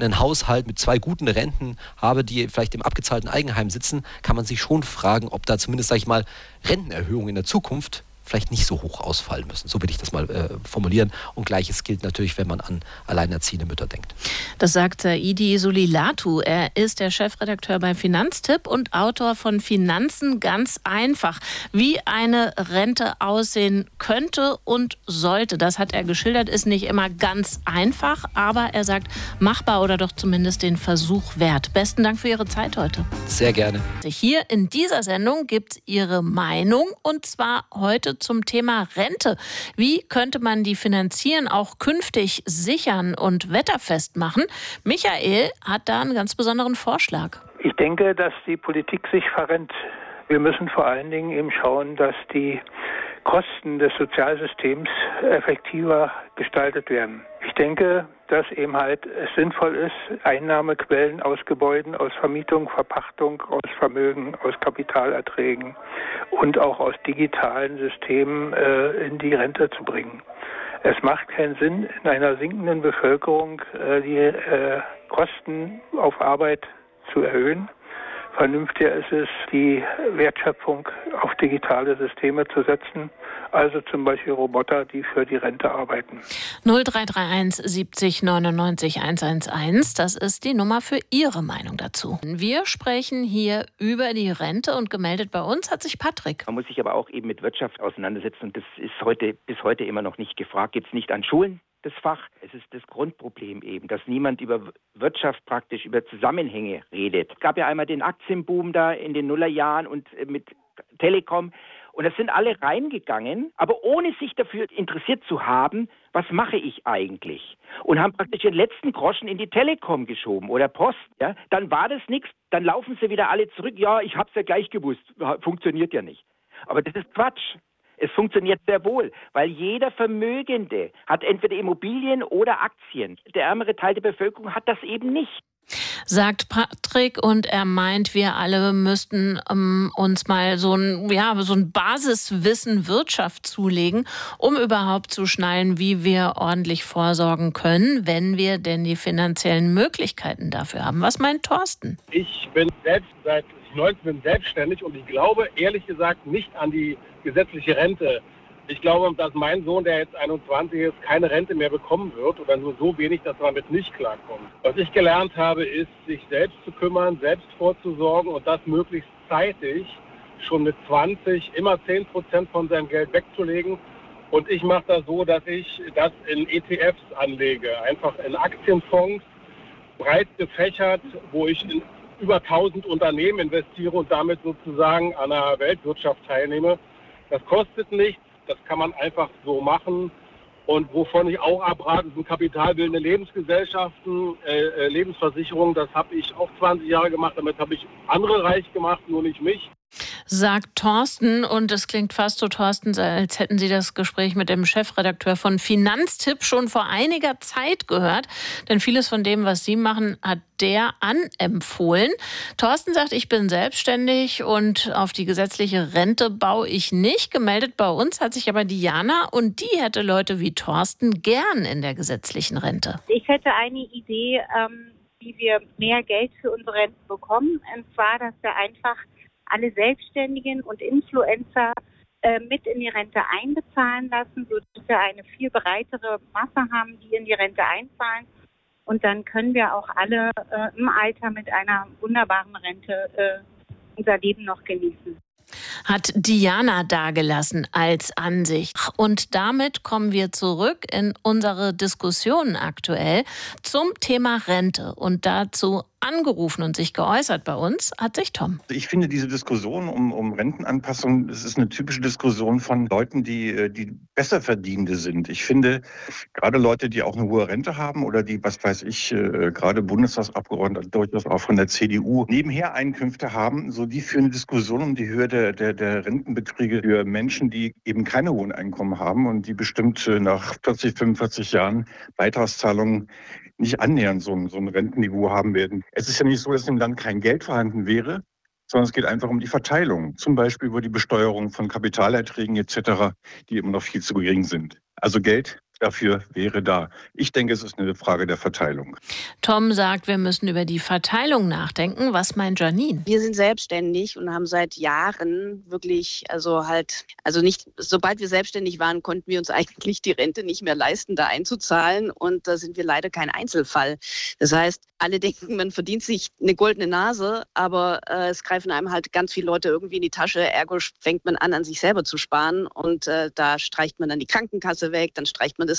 einen Haushalt mit 2 guten Renten habe, die vielleicht im abgezahlten Eigenheim sitzen, kann man sich schon fragen, ob da zumindest, sage ich mal, Rentenerhöhungen in der Zukunft vielleicht nicht so hoch ausfallen müssen. So will ich das mal formulieren. Und Gleiches gilt natürlich, wenn man an alleinerziehende Mütter denkt. Das sagt Saidi Sulilatu. Er ist der Chefredakteur bei Finanztipp und Autor von Finanzen ganz einfach. Wie eine Rente aussehen könnte und sollte, das hat er geschildert, ist nicht immer ganz einfach, aber er sagt, machbar oder doch zumindest den Versuch wert. Besten Dank für Ihre Zeit heute. Sehr gerne. Hier in dieser Sendung gibt es Ihre Meinung, und zwar heute zum Thema Rente. Wie könnte man die finanzieren, auch künftig sichern und wetterfest machen? Michael hat da einen ganz besonderen Vorschlag. Ich denke, dass die Politik sich verrennt. Wir müssen vor allen Dingen eben schauen, dass die Kosten des Sozialsystems effektiver gestaltet werden. Ich denke, dass eben halt es sinnvoll ist, Einnahmequellen aus Gebäuden, aus Vermietung, Verpachtung, aus Vermögen, aus Kapitalerträgen und auch aus digitalen Systemen in die Rente zu bringen. Es macht keinen Sinn, in einer sinkenden Bevölkerung die Kosten auf Arbeit zu erhöhen. Vernünftiger ist es, die Wertschöpfung auf digitale Systeme zu setzen, also zum Beispiel Roboter, die für die Rente arbeiten. 0331 70 99 111, das ist die Nummer für Ihre Meinung dazu. Wir sprechen hier über die Rente und gemeldet bei uns hat sich Patrick. Man muss sich aber auch eben mit Wirtschaft auseinandersetzen und das ist bis heute immer noch nicht gefragt. Gibt es nicht an Schulen das Fach? Es ist das Grundproblem eben, dass niemand über Wirtschaft praktisch, über Zusammenhänge redet. Es gab ja einmal den Aktienboom da in den Nullerjahren und mit Telekom. Und das sind alle reingegangen, aber ohne sich dafür interessiert zu haben, was mache ich eigentlich? Und haben praktisch den letzten Groschen in die Telekom geschoben oder Post. Ja? Dann war das nichts, dann laufen sie wieder alle zurück. Ja, ich hab's ja gleich gewusst, funktioniert ja nicht. Aber das ist Quatsch. Es funktioniert sehr wohl, weil jeder Vermögende hat entweder Immobilien oder Aktien. Der ärmere Teil der Bevölkerung hat das eben nicht. Sagt Patrick, und er meint, wir alle müssten uns mal so ein Basiswissen Wirtschaft zulegen, um überhaupt zu schnallen, wie wir ordentlich vorsorgen können, wenn wir denn die finanziellen Möglichkeiten dafür haben. Was meint Thorsten? Ich bin selbst seit 19 selbstständig und ich glaube ehrlich gesagt nicht an die gesetzliche Rente. Ich glaube, dass mein Sohn, der jetzt 21 ist, keine Rente mehr bekommen wird oder nur so wenig, dass er damit nicht klarkommt. Was ich gelernt habe, ist, sich selbst zu kümmern, selbst vorzusorgen und das möglichst zeitig, schon mit 20, immer 10% von seinem Geld wegzulegen. Und ich mache das so, dass ich das in ETFs anlege, einfach in Aktienfonds, breit gefächert, wo ich in über 1000 Unternehmen investiere und damit sozusagen an der Weltwirtschaft teilnehme. Das kostet nichts. Das kann man einfach so machen. Und wovon ich auch abrate, sind kapitalbildende Lebensgesellschaften, Lebensversicherungen. Das habe ich auch 20 Jahre gemacht. Damit habe ich andere reich gemacht, nur nicht mich. Sagt Thorsten, und es klingt fast so, Thorsten, als hätten Sie das Gespräch mit dem Chefredakteur von Finanztipp schon vor einiger Zeit gehört. Denn vieles von dem, was Sie machen, hat der anempfohlen. Thorsten sagt, ich bin selbstständig und auf die gesetzliche Rente baue ich nicht. Gemeldet bei uns hat sich aber Diana, und die hätte Leute wie Thorsten gern in der gesetzlichen Rente. Ich hätte eine Idee, wie wir mehr Geld für unsere Renten bekommen. Und zwar, dass wir einfach alle Selbstständigen und Influencer mit in die Rente einbezahlen lassen, sodass wir eine viel breitere Masse haben, die in die Rente einzahlen. Und dann können wir auch alle im Alter mit einer wunderbaren Rente unser Leben noch genießen. Hat Diana dargelassen als Ansicht. Und damit kommen wir zurück in unsere Diskussion aktuell zum Thema Rente. Und dazu angerufen und sich geäußert bei uns hat sich Tom. Ich finde diese Diskussion um Rentenanpassung, das ist eine typische Diskussion von Leuten, die Besserverdienende sind. Ich finde, gerade Leute, die auch eine hohe Rente haben oder die, was weiß ich, gerade Bundestagsabgeordnete, durchaus auch von der CDU, nebenher Einkünfte haben, so die führen eine Diskussion um die Höhe der Rentenbeträge für Menschen, die eben keine hohen Einkommen haben und die bestimmt nach 40, 45 Jahren Beitragszahlungen nicht annähernd so ein Rentenniveau haben werden. Es ist ja nicht so, dass im Land kein Geld vorhanden wäre, sondern es geht einfach um die Verteilung. Zum Beispiel über die Besteuerung von Kapitalerträgen etc., die immer noch viel zu gering sind. Also Geld dafür wäre da. Ich denke, es ist eine Frage der Verteilung. Tom sagt, wir müssen über die Verteilung nachdenken. Was meint Janine? Wir sind selbstständig und haben seit Jahren wirklich, sobald wir selbstständig waren, konnten wir uns eigentlich die Rente nicht mehr leisten, da einzuzahlen. Und da sind wir leider kein Einzelfall. Das heißt, alle denken, man verdient sich eine goldene Nase, aber es greifen einem halt ganz viele Leute irgendwie in die Tasche. Ergo fängt man an sich selber zu sparen und da streicht man dann die Krankenkasse weg, dann streicht man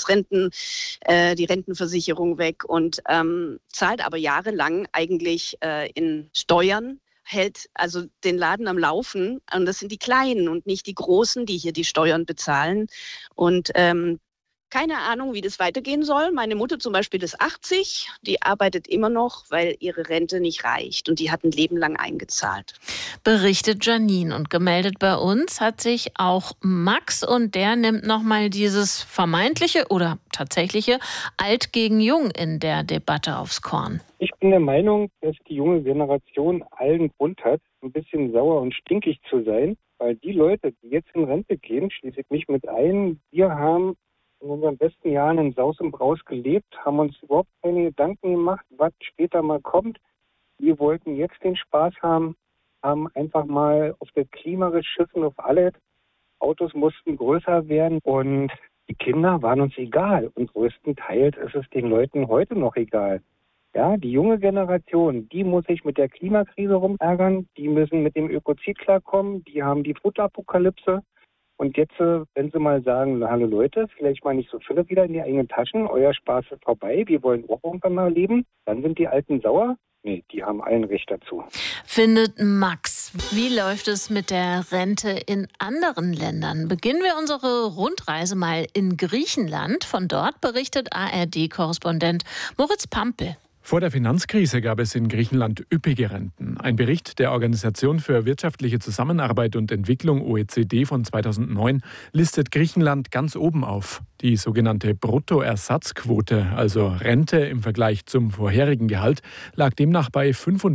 die Rentenversicherung weg und zahlt aber jahrelang eigentlich in Steuern, hält also den Laden am Laufen. Und das sind die Kleinen und nicht die Großen, die hier die Steuern bezahlen. Und keine Ahnung, wie das weitergehen soll. Meine Mutter zum Beispiel ist 80, die arbeitet immer noch, weil ihre Rente nicht reicht und die hat ein Leben lang eingezahlt. Berichtet Janine, und gemeldet bei uns hat sich auch Max, und der nimmt nochmal dieses vermeintliche oder tatsächliche Alt gegen Jung in der Debatte aufs Korn. Ich bin der Meinung, dass die junge Generation allen Grund hat, ein bisschen sauer und stinkig zu sein, weil die Leute, die jetzt in Rente gehen, schließe ich mich mit ein, wir haben in unseren besten Jahren in Saus und Braus gelebt, haben uns überhaupt keine Gedanken gemacht, was später mal kommt. Wir wollten jetzt den Spaß haben einfach mal auf der Klima geschissen, auf alles. Autos mussten größer werden und die Kinder waren uns egal. Und größtenteils ist es den Leuten heute noch egal. Ja, die junge Generation, die muss sich mit der Klimakrise rumärgern, die müssen mit dem Ökozid klarkommen, die haben die Futterapokalypse. Und jetzt, wenn sie mal sagen, hallo Leute, vielleicht mal nicht so viele wieder in die eigenen Taschen, euer Spaß ist vorbei, wir wollen auch irgendwann mal leben, dann sind die Alten sauer. Nee, die haben allen Recht dazu. Findet Max. Wie läuft es mit der Rente in anderen Ländern? Beginnen wir unsere Rundreise mal in Griechenland. Von dort berichtet ARD-Korrespondent Moritz Pampel. Vor der Finanzkrise gab es in Griechenland üppige Renten. Ein Bericht der Organisation für wirtschaftliche Zusammenarbeit und Entwicklung OECD von 2009 listet Griechenland ganz oben auf. Die sogenannte Bruttoersatzquote, also Rente im Vergleich zum vorherigen Gehalt, lag demnach bei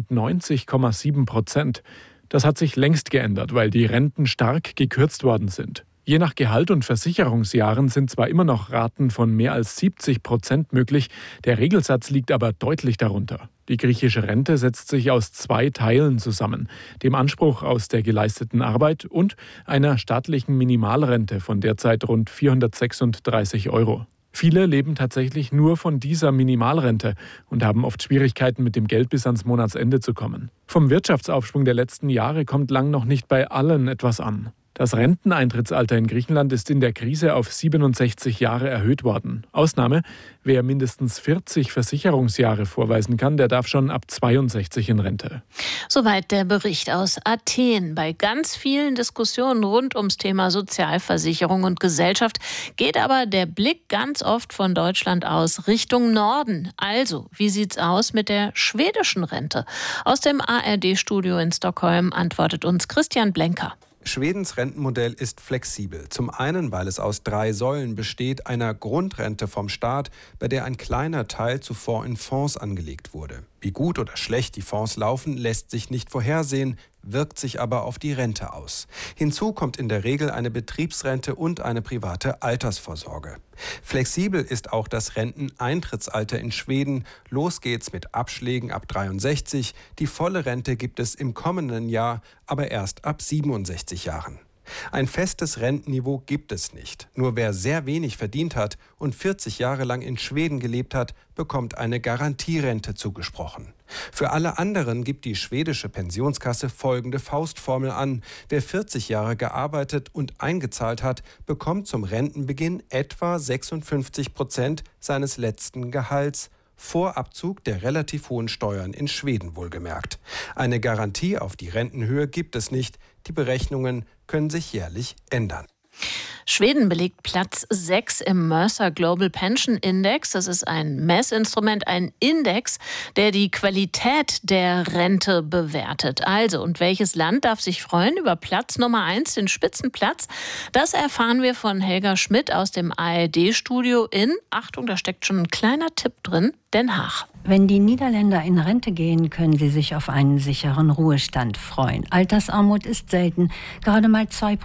95,7%. Das hat sich längst geändert, weil die Renten stark gekürzt worden sind. Je nach Gehalt und Versicherungsjahren sind zwar immer noch Raten von mehr als 70% möglich, der Regelsatz liegt aber deutlich darunter. Die griechische Rente setzt sich aus 2 Teilen zusammen: dem Anspruch aus der geleisteten Arbeit und einer staatlichen Minimalrente von derzeit rund 436 €. Viele leben tatsächlich nur von dieser Minimalrente und haben oft Schwierigkeiten, mit dem Geld bis ans Monatsende zu kommen. Vom Wirtschaftsaufschwung der letzten Jahre kommt lang noch nicht bei allen etwas an. Das Renteneintrittsalter in Griechenland ist in der Krise auf 67 Jahre erhöht worden. Ausnahme: wer mindestens 40 Versicherungsjahre vorweisen kann, der darf schon ab 62 in Rente. Soweit der Bericht aus Athen. Bei ganz vielen Diskussionen rund ums Thema Sozialversicherung und Gesellschaft geht aber der Blick ganz oft von Deutschland aus Richtung Norden. Also, wie sieht's aus mit der schwedischen Rente? Aus dem ARD-Studio in Stockholm antwortet uns Christian Blenker. Schwedens Rentenmodell ist flexibel. Zum einen, weil es aus 3 Säulen besteht: einer Grundrente vom Staat, bei der ein kleiner Teil zuvor in Fonds angelegt wurde. Wie gut oder schlecht die Fonds laufen, lässt sich nicht vorhersehen, wirkt sich aber auf die Rente aus. Hinzu kommt in der Regel eine Betriebsrente und eine private Altersvorsorge. Flexibel ist auch das Renteneintrittsalter in Schweden. Los geht's mit Abschlägen ab 63. Die volle Rente gibt es im kommenden Jahr, aber erst ab 67 Jahren. Ein festes Rentenniveau gibt es nicht. Nur wer sehr wenig verdient hat und 40 Jahre lang in Schweden gelebt hat, bekommt eine Garantierente zugesprochen. Für alle anderen gibt die schwedische Pensionskasse folgende Faustformel an: Wer 40 Jahre gearbeitet und eingezahlt hat, bekommt zum Rentenbeginn etwa 56% seines letzten Gehalts, vor Abzug der relativ hohen Steuern in Schweden wohlgemerkt. Eine Garantie auf die Rentenhöhe gibt es nicht. Die Berechnungen können sich jährlich ändern. Schweden belegt Platz 6 im Mercer Global Pension Index. Das ist ein Messinstrument, ein Index, der die Qualität der Rente bewertet. Also, und welches Land darf sich freuen über Platz Nummer 1, den Spitzenplatz? Das erfahren wir von Helga Schmidt aus dem ARD-Studio in, Achtung, da steckt schon ein kleiner Tipp drin, Den Haag. Wenn die Niederländer in Rente gehen, können sie sich auf einen sicheren Ruhestand freuen. Altersarmut ist selten. Gerade mal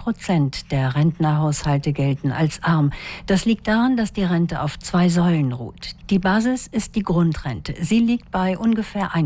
2% der Rentnerhaushalte gelten als arm. Das liegt daran, dass die Rente auf 2 Säulen ruht. Die Basis ist die Grundrente. Sie liegt bei ungefähr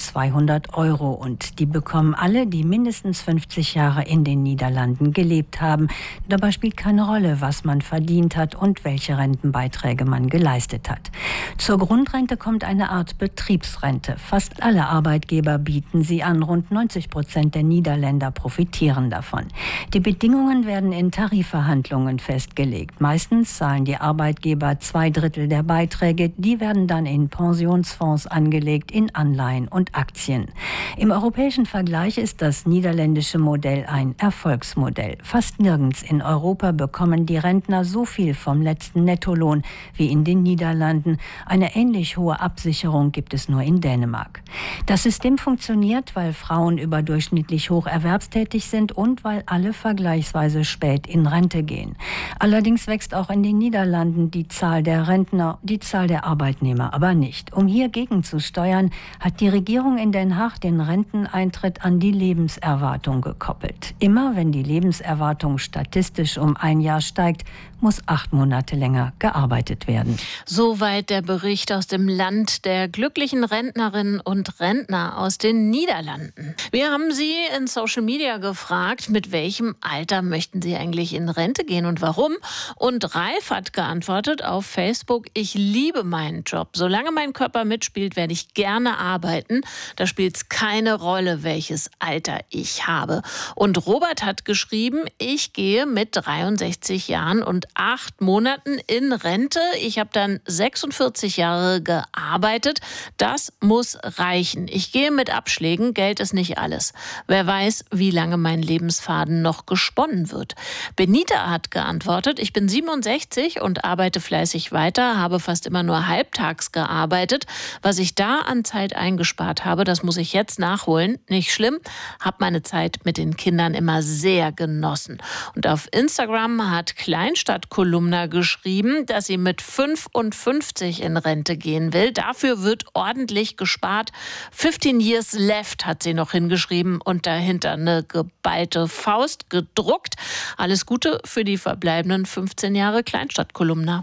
1.200 € und die bekommen alle, die mindestens 50 Jahre in den Niederlanden gelebt haben. Dabei spielt keine Rolle, was man verdient hat und welche Rentenbeiträge man geleistet hat. Zur Grundrente kommt eine Art Betriebsrente. Fast alle Arbeitgeber bieten sie an. Rund 90% der Niederländer profitieren davon. Die Bedingungen werden in Tarifverhandlungen festgelegt. Meistens zahlen die Arbeitgeber 2/3 der Beiträge. Die werden dann in Pensionsfonds angelegt, in Anleihen und Aktien. Im europäischen Vergleich ist das niederländische Modell ein Erfolgsmodell. Fast nirgends in Europa bekommen die Rentner so viel vom letzten Nettolohn wie in den Niederlanden. Eine ähnlich hohe Absicherung gibt es nur in Dänemark. Das System funktioniert, weil Frauen überdurchschnittlich hoch erwerbstätig sind und weil alle vergleichsweise spät in Rente gehen. Allerdings wächst auch in den Niederlanden die Zahl der Rentner, die Zahl der Arbeitnehmer aber nicht. Um hier gegenzusteuern, hat die Regierung in Den Haag den Renteneintritt an die Lebenserwartung gekoppelt. Immer wenn die Lebenserwartung statistisch um 1 Jahr steigt, muss 8 Monate länger gearbeitet werden. Soweit der Bericht aus dem Land der glücklichen Rentnerinnen und Rentner aus den Niederlanden. Wir haben Sie in Social Media gefragt, mit welchem Alter möchten Sie eigentlich in Rente gehen und warum? Und Ralf hat geantwortet auf Facebook: Ich liebe meinen Job. Solange mein Körper mitspielt, werde ich gerne arbeiten. Da spielt es keine Rolle, welches Alter ich habe. Und Robert hat geschrieben: Ich gehe mit 63 Jahren und 8 Monaten in Rente. Ich habe dann 46 Jahre gearbeitet. Das muss reichen. Ich gehe mit Abschlägen. Geld ist nicht alles. Wer weiß, wie lange mein Lebensfaden noch gesponnen wird. Benita hat geantwortet: Ich bin 67 und arbeite fleißig weiter, habe fast immer nur halbtags gearbeitet. Was ich da an Zeit eingespart habe, das muss ich jetzt nachholen. Nicht schlimm, habe meine Zeit mit den Kindern immer sehr genossen. Und auf Instagram hat Kleinstadt-Kolumna geschrieben, dass sie mit 55 in Rente gehen will. Dafür wird ordentlich gespart. 15 years left hat sie noch hingeschrieben und dahinter eine geballte Faust gedruckt. Alles Gute für die verbleibenden 15 Jahre Kleinstadt-Kolumna.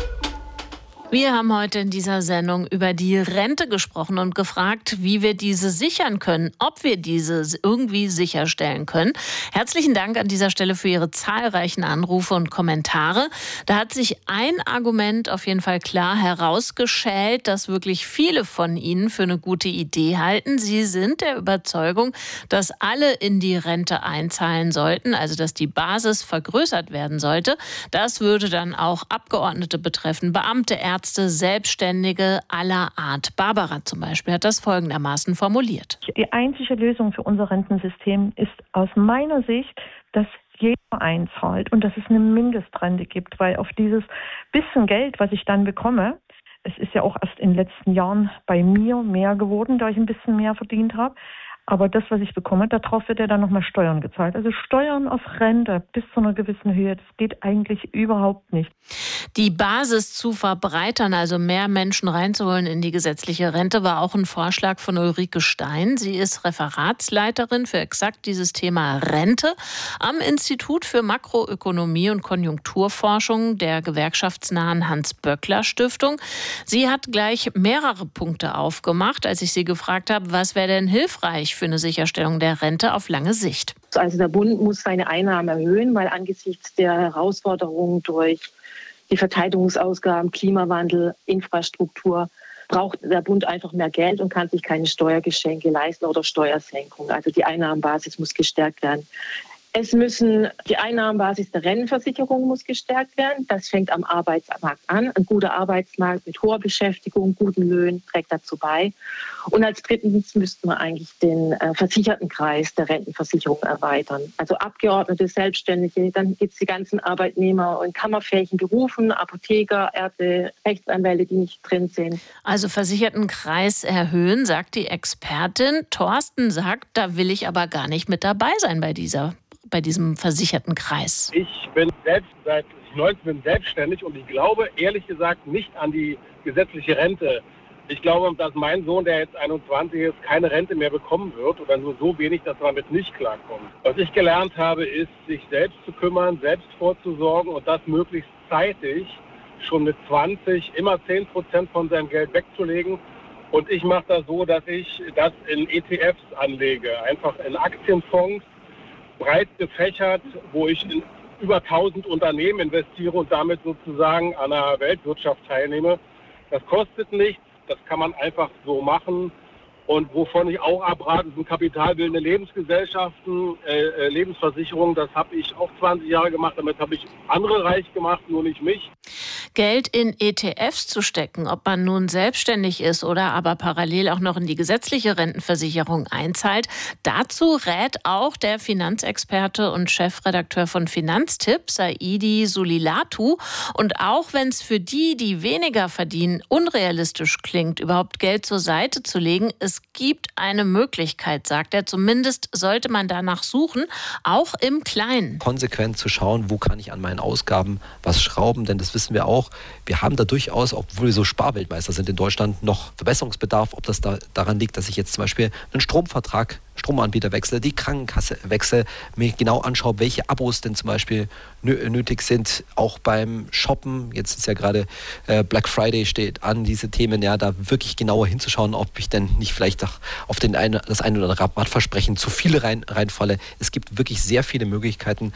Wir haben heute in dieser Sendung über die Rente gesprochen und gefragt, wie wir diese sichern können, ob wir diese irgendwie sicherstellen können. Herzlichen Dank an dieser Stelle für Ihre zahlreichen Anrufe und Kommentare. Da hat sich ein Argument auf jeden Fall klar herausgeschält, das wirklich viele von Ihnen für eine gute Idee halten. Sie sind der Überzeugung, dass alle in die Rente einzahlen sollten, also dass die Basis vergrößert werden sollte. Das würde dann auch Abgeordnete betreffen, Beamte, Ärzte, Selbstständige aller Art. Barbara zum Beispiel hat das folgendermaßen formuliert. Die einzige Lösung für unser Rentensystem ist aus meiner Sicht, dass jeder einzahlt und dass es eine Mindestrente gibt, weil auf dieses bisschen Geld, was ich dann bekomme, es ist ja auch erst in den letzten Jahren bei mir mehr geworden, da ich ein bisschen mehr verdient habe. Aber das, was ich bekomme, darauf wird ja dann nochmal Steuern gezahlt. Also Steuern auf Rente bis zu einer gewissen Höhe, das geht eigentlich überhaupt nicht. Die Basis zu verbreitern, also mehr Menschen reinzuholen in die gesetzliche Rente, war auch ein Vorschlag von Ulrike Stein. Sie ist Referatsleiterin für exakt dieses Thema Rente am Institut für Makroökonomie und Konjunkturforschung der gewerkschaftsnahen Hans-Böckler-Stiftung. Sie hat gleich mehrere Punkte aufgemacht, als ich sie gefragt habe, was wäre denn hilfreich für eine Sicherstellung der Rente auf lange Sicht. Also der Bund muss seine Einnahmen erhöhen, weil angesichts der Herausforderungen durch die Verteidigungsausgaben, Klimawandel, Infrastruktur braucht der Bund einfach mehr Geld und kann sich keine Steuergeschenke leisten oder Steuersenkungen. Also die Einnahmenbasis muss gestärkt werden. Die Einnahmenbasis der Rentenversicherung muss gestärkt werden. Das fängt am Arbeitsmarkt an. Ein guter Arbeitsmarkt mit hoher Beschäftigung, guten Löhnen trägt dazu bei. Und als drittens müssten wir eigentlich den versicherten Kreis der Rentenversicherung erweitern. Also Abgeordnete, Selbstständige, dann gibt es die ganzen Arbeitnehmer in kammerfähigen Berufen, Apotheker, Ärzte, Rechtsanwälte, die nicht drin sind. Also versicherten Kreis erhöhen, sagt die Expertin. Thorsten sagt, da will ich aber gar nicht mit dabei sein bei diesem versicherten Kreis. Ich bin seit 19 selbstständig und ich glaube ehrlich gesagt nicht an die gesetzliche Rente. Ich glaube, dass mein Sohn, der jetzt 21 ist, keine Rente mehr bekommen wird oder nur so wenig, dass er damit nicht klarkommt. Was ich gelernt habe, ist, sich selbst zu kümmern, selbst vorzusorgen und das möglichst zeitig, schon mit 20, immer 10% von seinem Geld wegzulegen. Und ich mache das so, dass ich das in ETFs anlege, einfach in Aktienfonds, breit gefächert, wo ich in über 1000 Unternehmen investiere und damit sozusagen an der Weltwirtschaft teilnehme. Das kostet nichts, das kann man einfach so machen. Und wovon ich auch abrate, sind kapitalbildende Lebensgesellschaften, Lebensversicherungen. Das habe ich auch 20 Jahre gemacht. Damit habe ich andere reich gemacht, nur nicht mich. Geld in ETFs zu stecken, ob man nun selbstständig ist oder aber parallel auch noch in die gesetzliche Rentenversicherung einzahlt, dazu rät auch der Finanzexperte und Chefredakteur von Finanztipp, Saidi Sulilatu. Und auch wenn es für die, die weniger verdienen, unrealistisch klingt, überhaupt Geld zur Seite zu legen, es gibt eine Möglichkeit, sagt er. Zumindest sollte man danach suchen, auch im Kleinen. Konsequent zu schauen, wo kann ich an meinen Ausgaben was schrauben, denn das wissen wir auch. Wir haben da durchaus, obwohl wir so Sparweltmeister sind in Deutschland, noch Verbesserungsbedarf, ob das daran liegt, dass ich jetzt zum Beispiel einen Stromanbieter wechsle, die Krankenkasse wechsle, mir genau anschaue, welche Abos denn zum Beispiel nötig sind, auch beim Shoppen. Jetzt ist ja gerade Black Friday steht an, diese Themen, ja, da wirklich genauer hinzuschauen, ob ich denn nicht vielleicht auch auf das eine oder andere Rabattversprechen zu viele reinfalle. Es gibt wirklich sehr viele Möglichkeiten,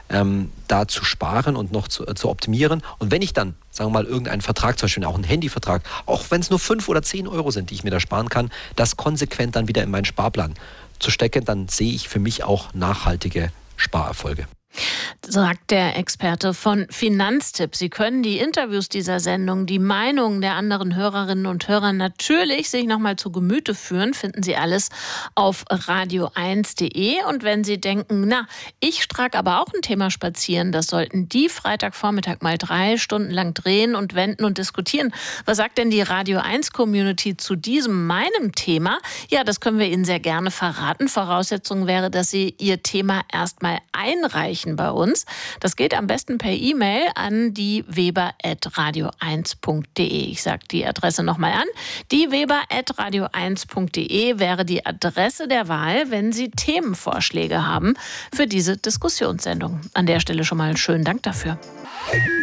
da zu sparen und noch zu optimieren. Und wenn ich dann, sagen wir mal, irgendeinen Vertrag, zum Beispiel auch einen Handyvertrag, auch wenn es nur 5 oder 10 Euro sind, die ich mir da sparen kann, das konsequent dann wieder in meinen Sparplan zu stecken, dann sehe ich für mich auch nachhaltige Sparerfolge. Sagt der Experte von Finanztipp. Sie können die Interviews dieser Sendung, die Meinungen der anderen Hörerinnen und Hörer natürlich sich nochmal zu Gemüte führen. Finden Sie alles auf radio1.de. Und wenn Sie denken, ich trage aber auch ein Thema spazieren, das sollten die Freitagvormittag mal 3 Stunden lang drehen und wenden und diskutieren. Was sagt denn die Radio 1 Community zu meinem Thema? Ja, das können wir Ihnen sehr gerne verraten. Voraussetzung wäre, dass Sie Ihr Thema erstmal einreichen bei uns. Das geht am besten per E-Mail an dieweber@radio1.de. Ich sage die Adresse nochmal an. dieweber@radio1.de wäre die Adresse der Wahl, wenn Sie Themenvorschläge haben für diese Diskussionssendung. An der Stelle schon mal schönen Dank dafür.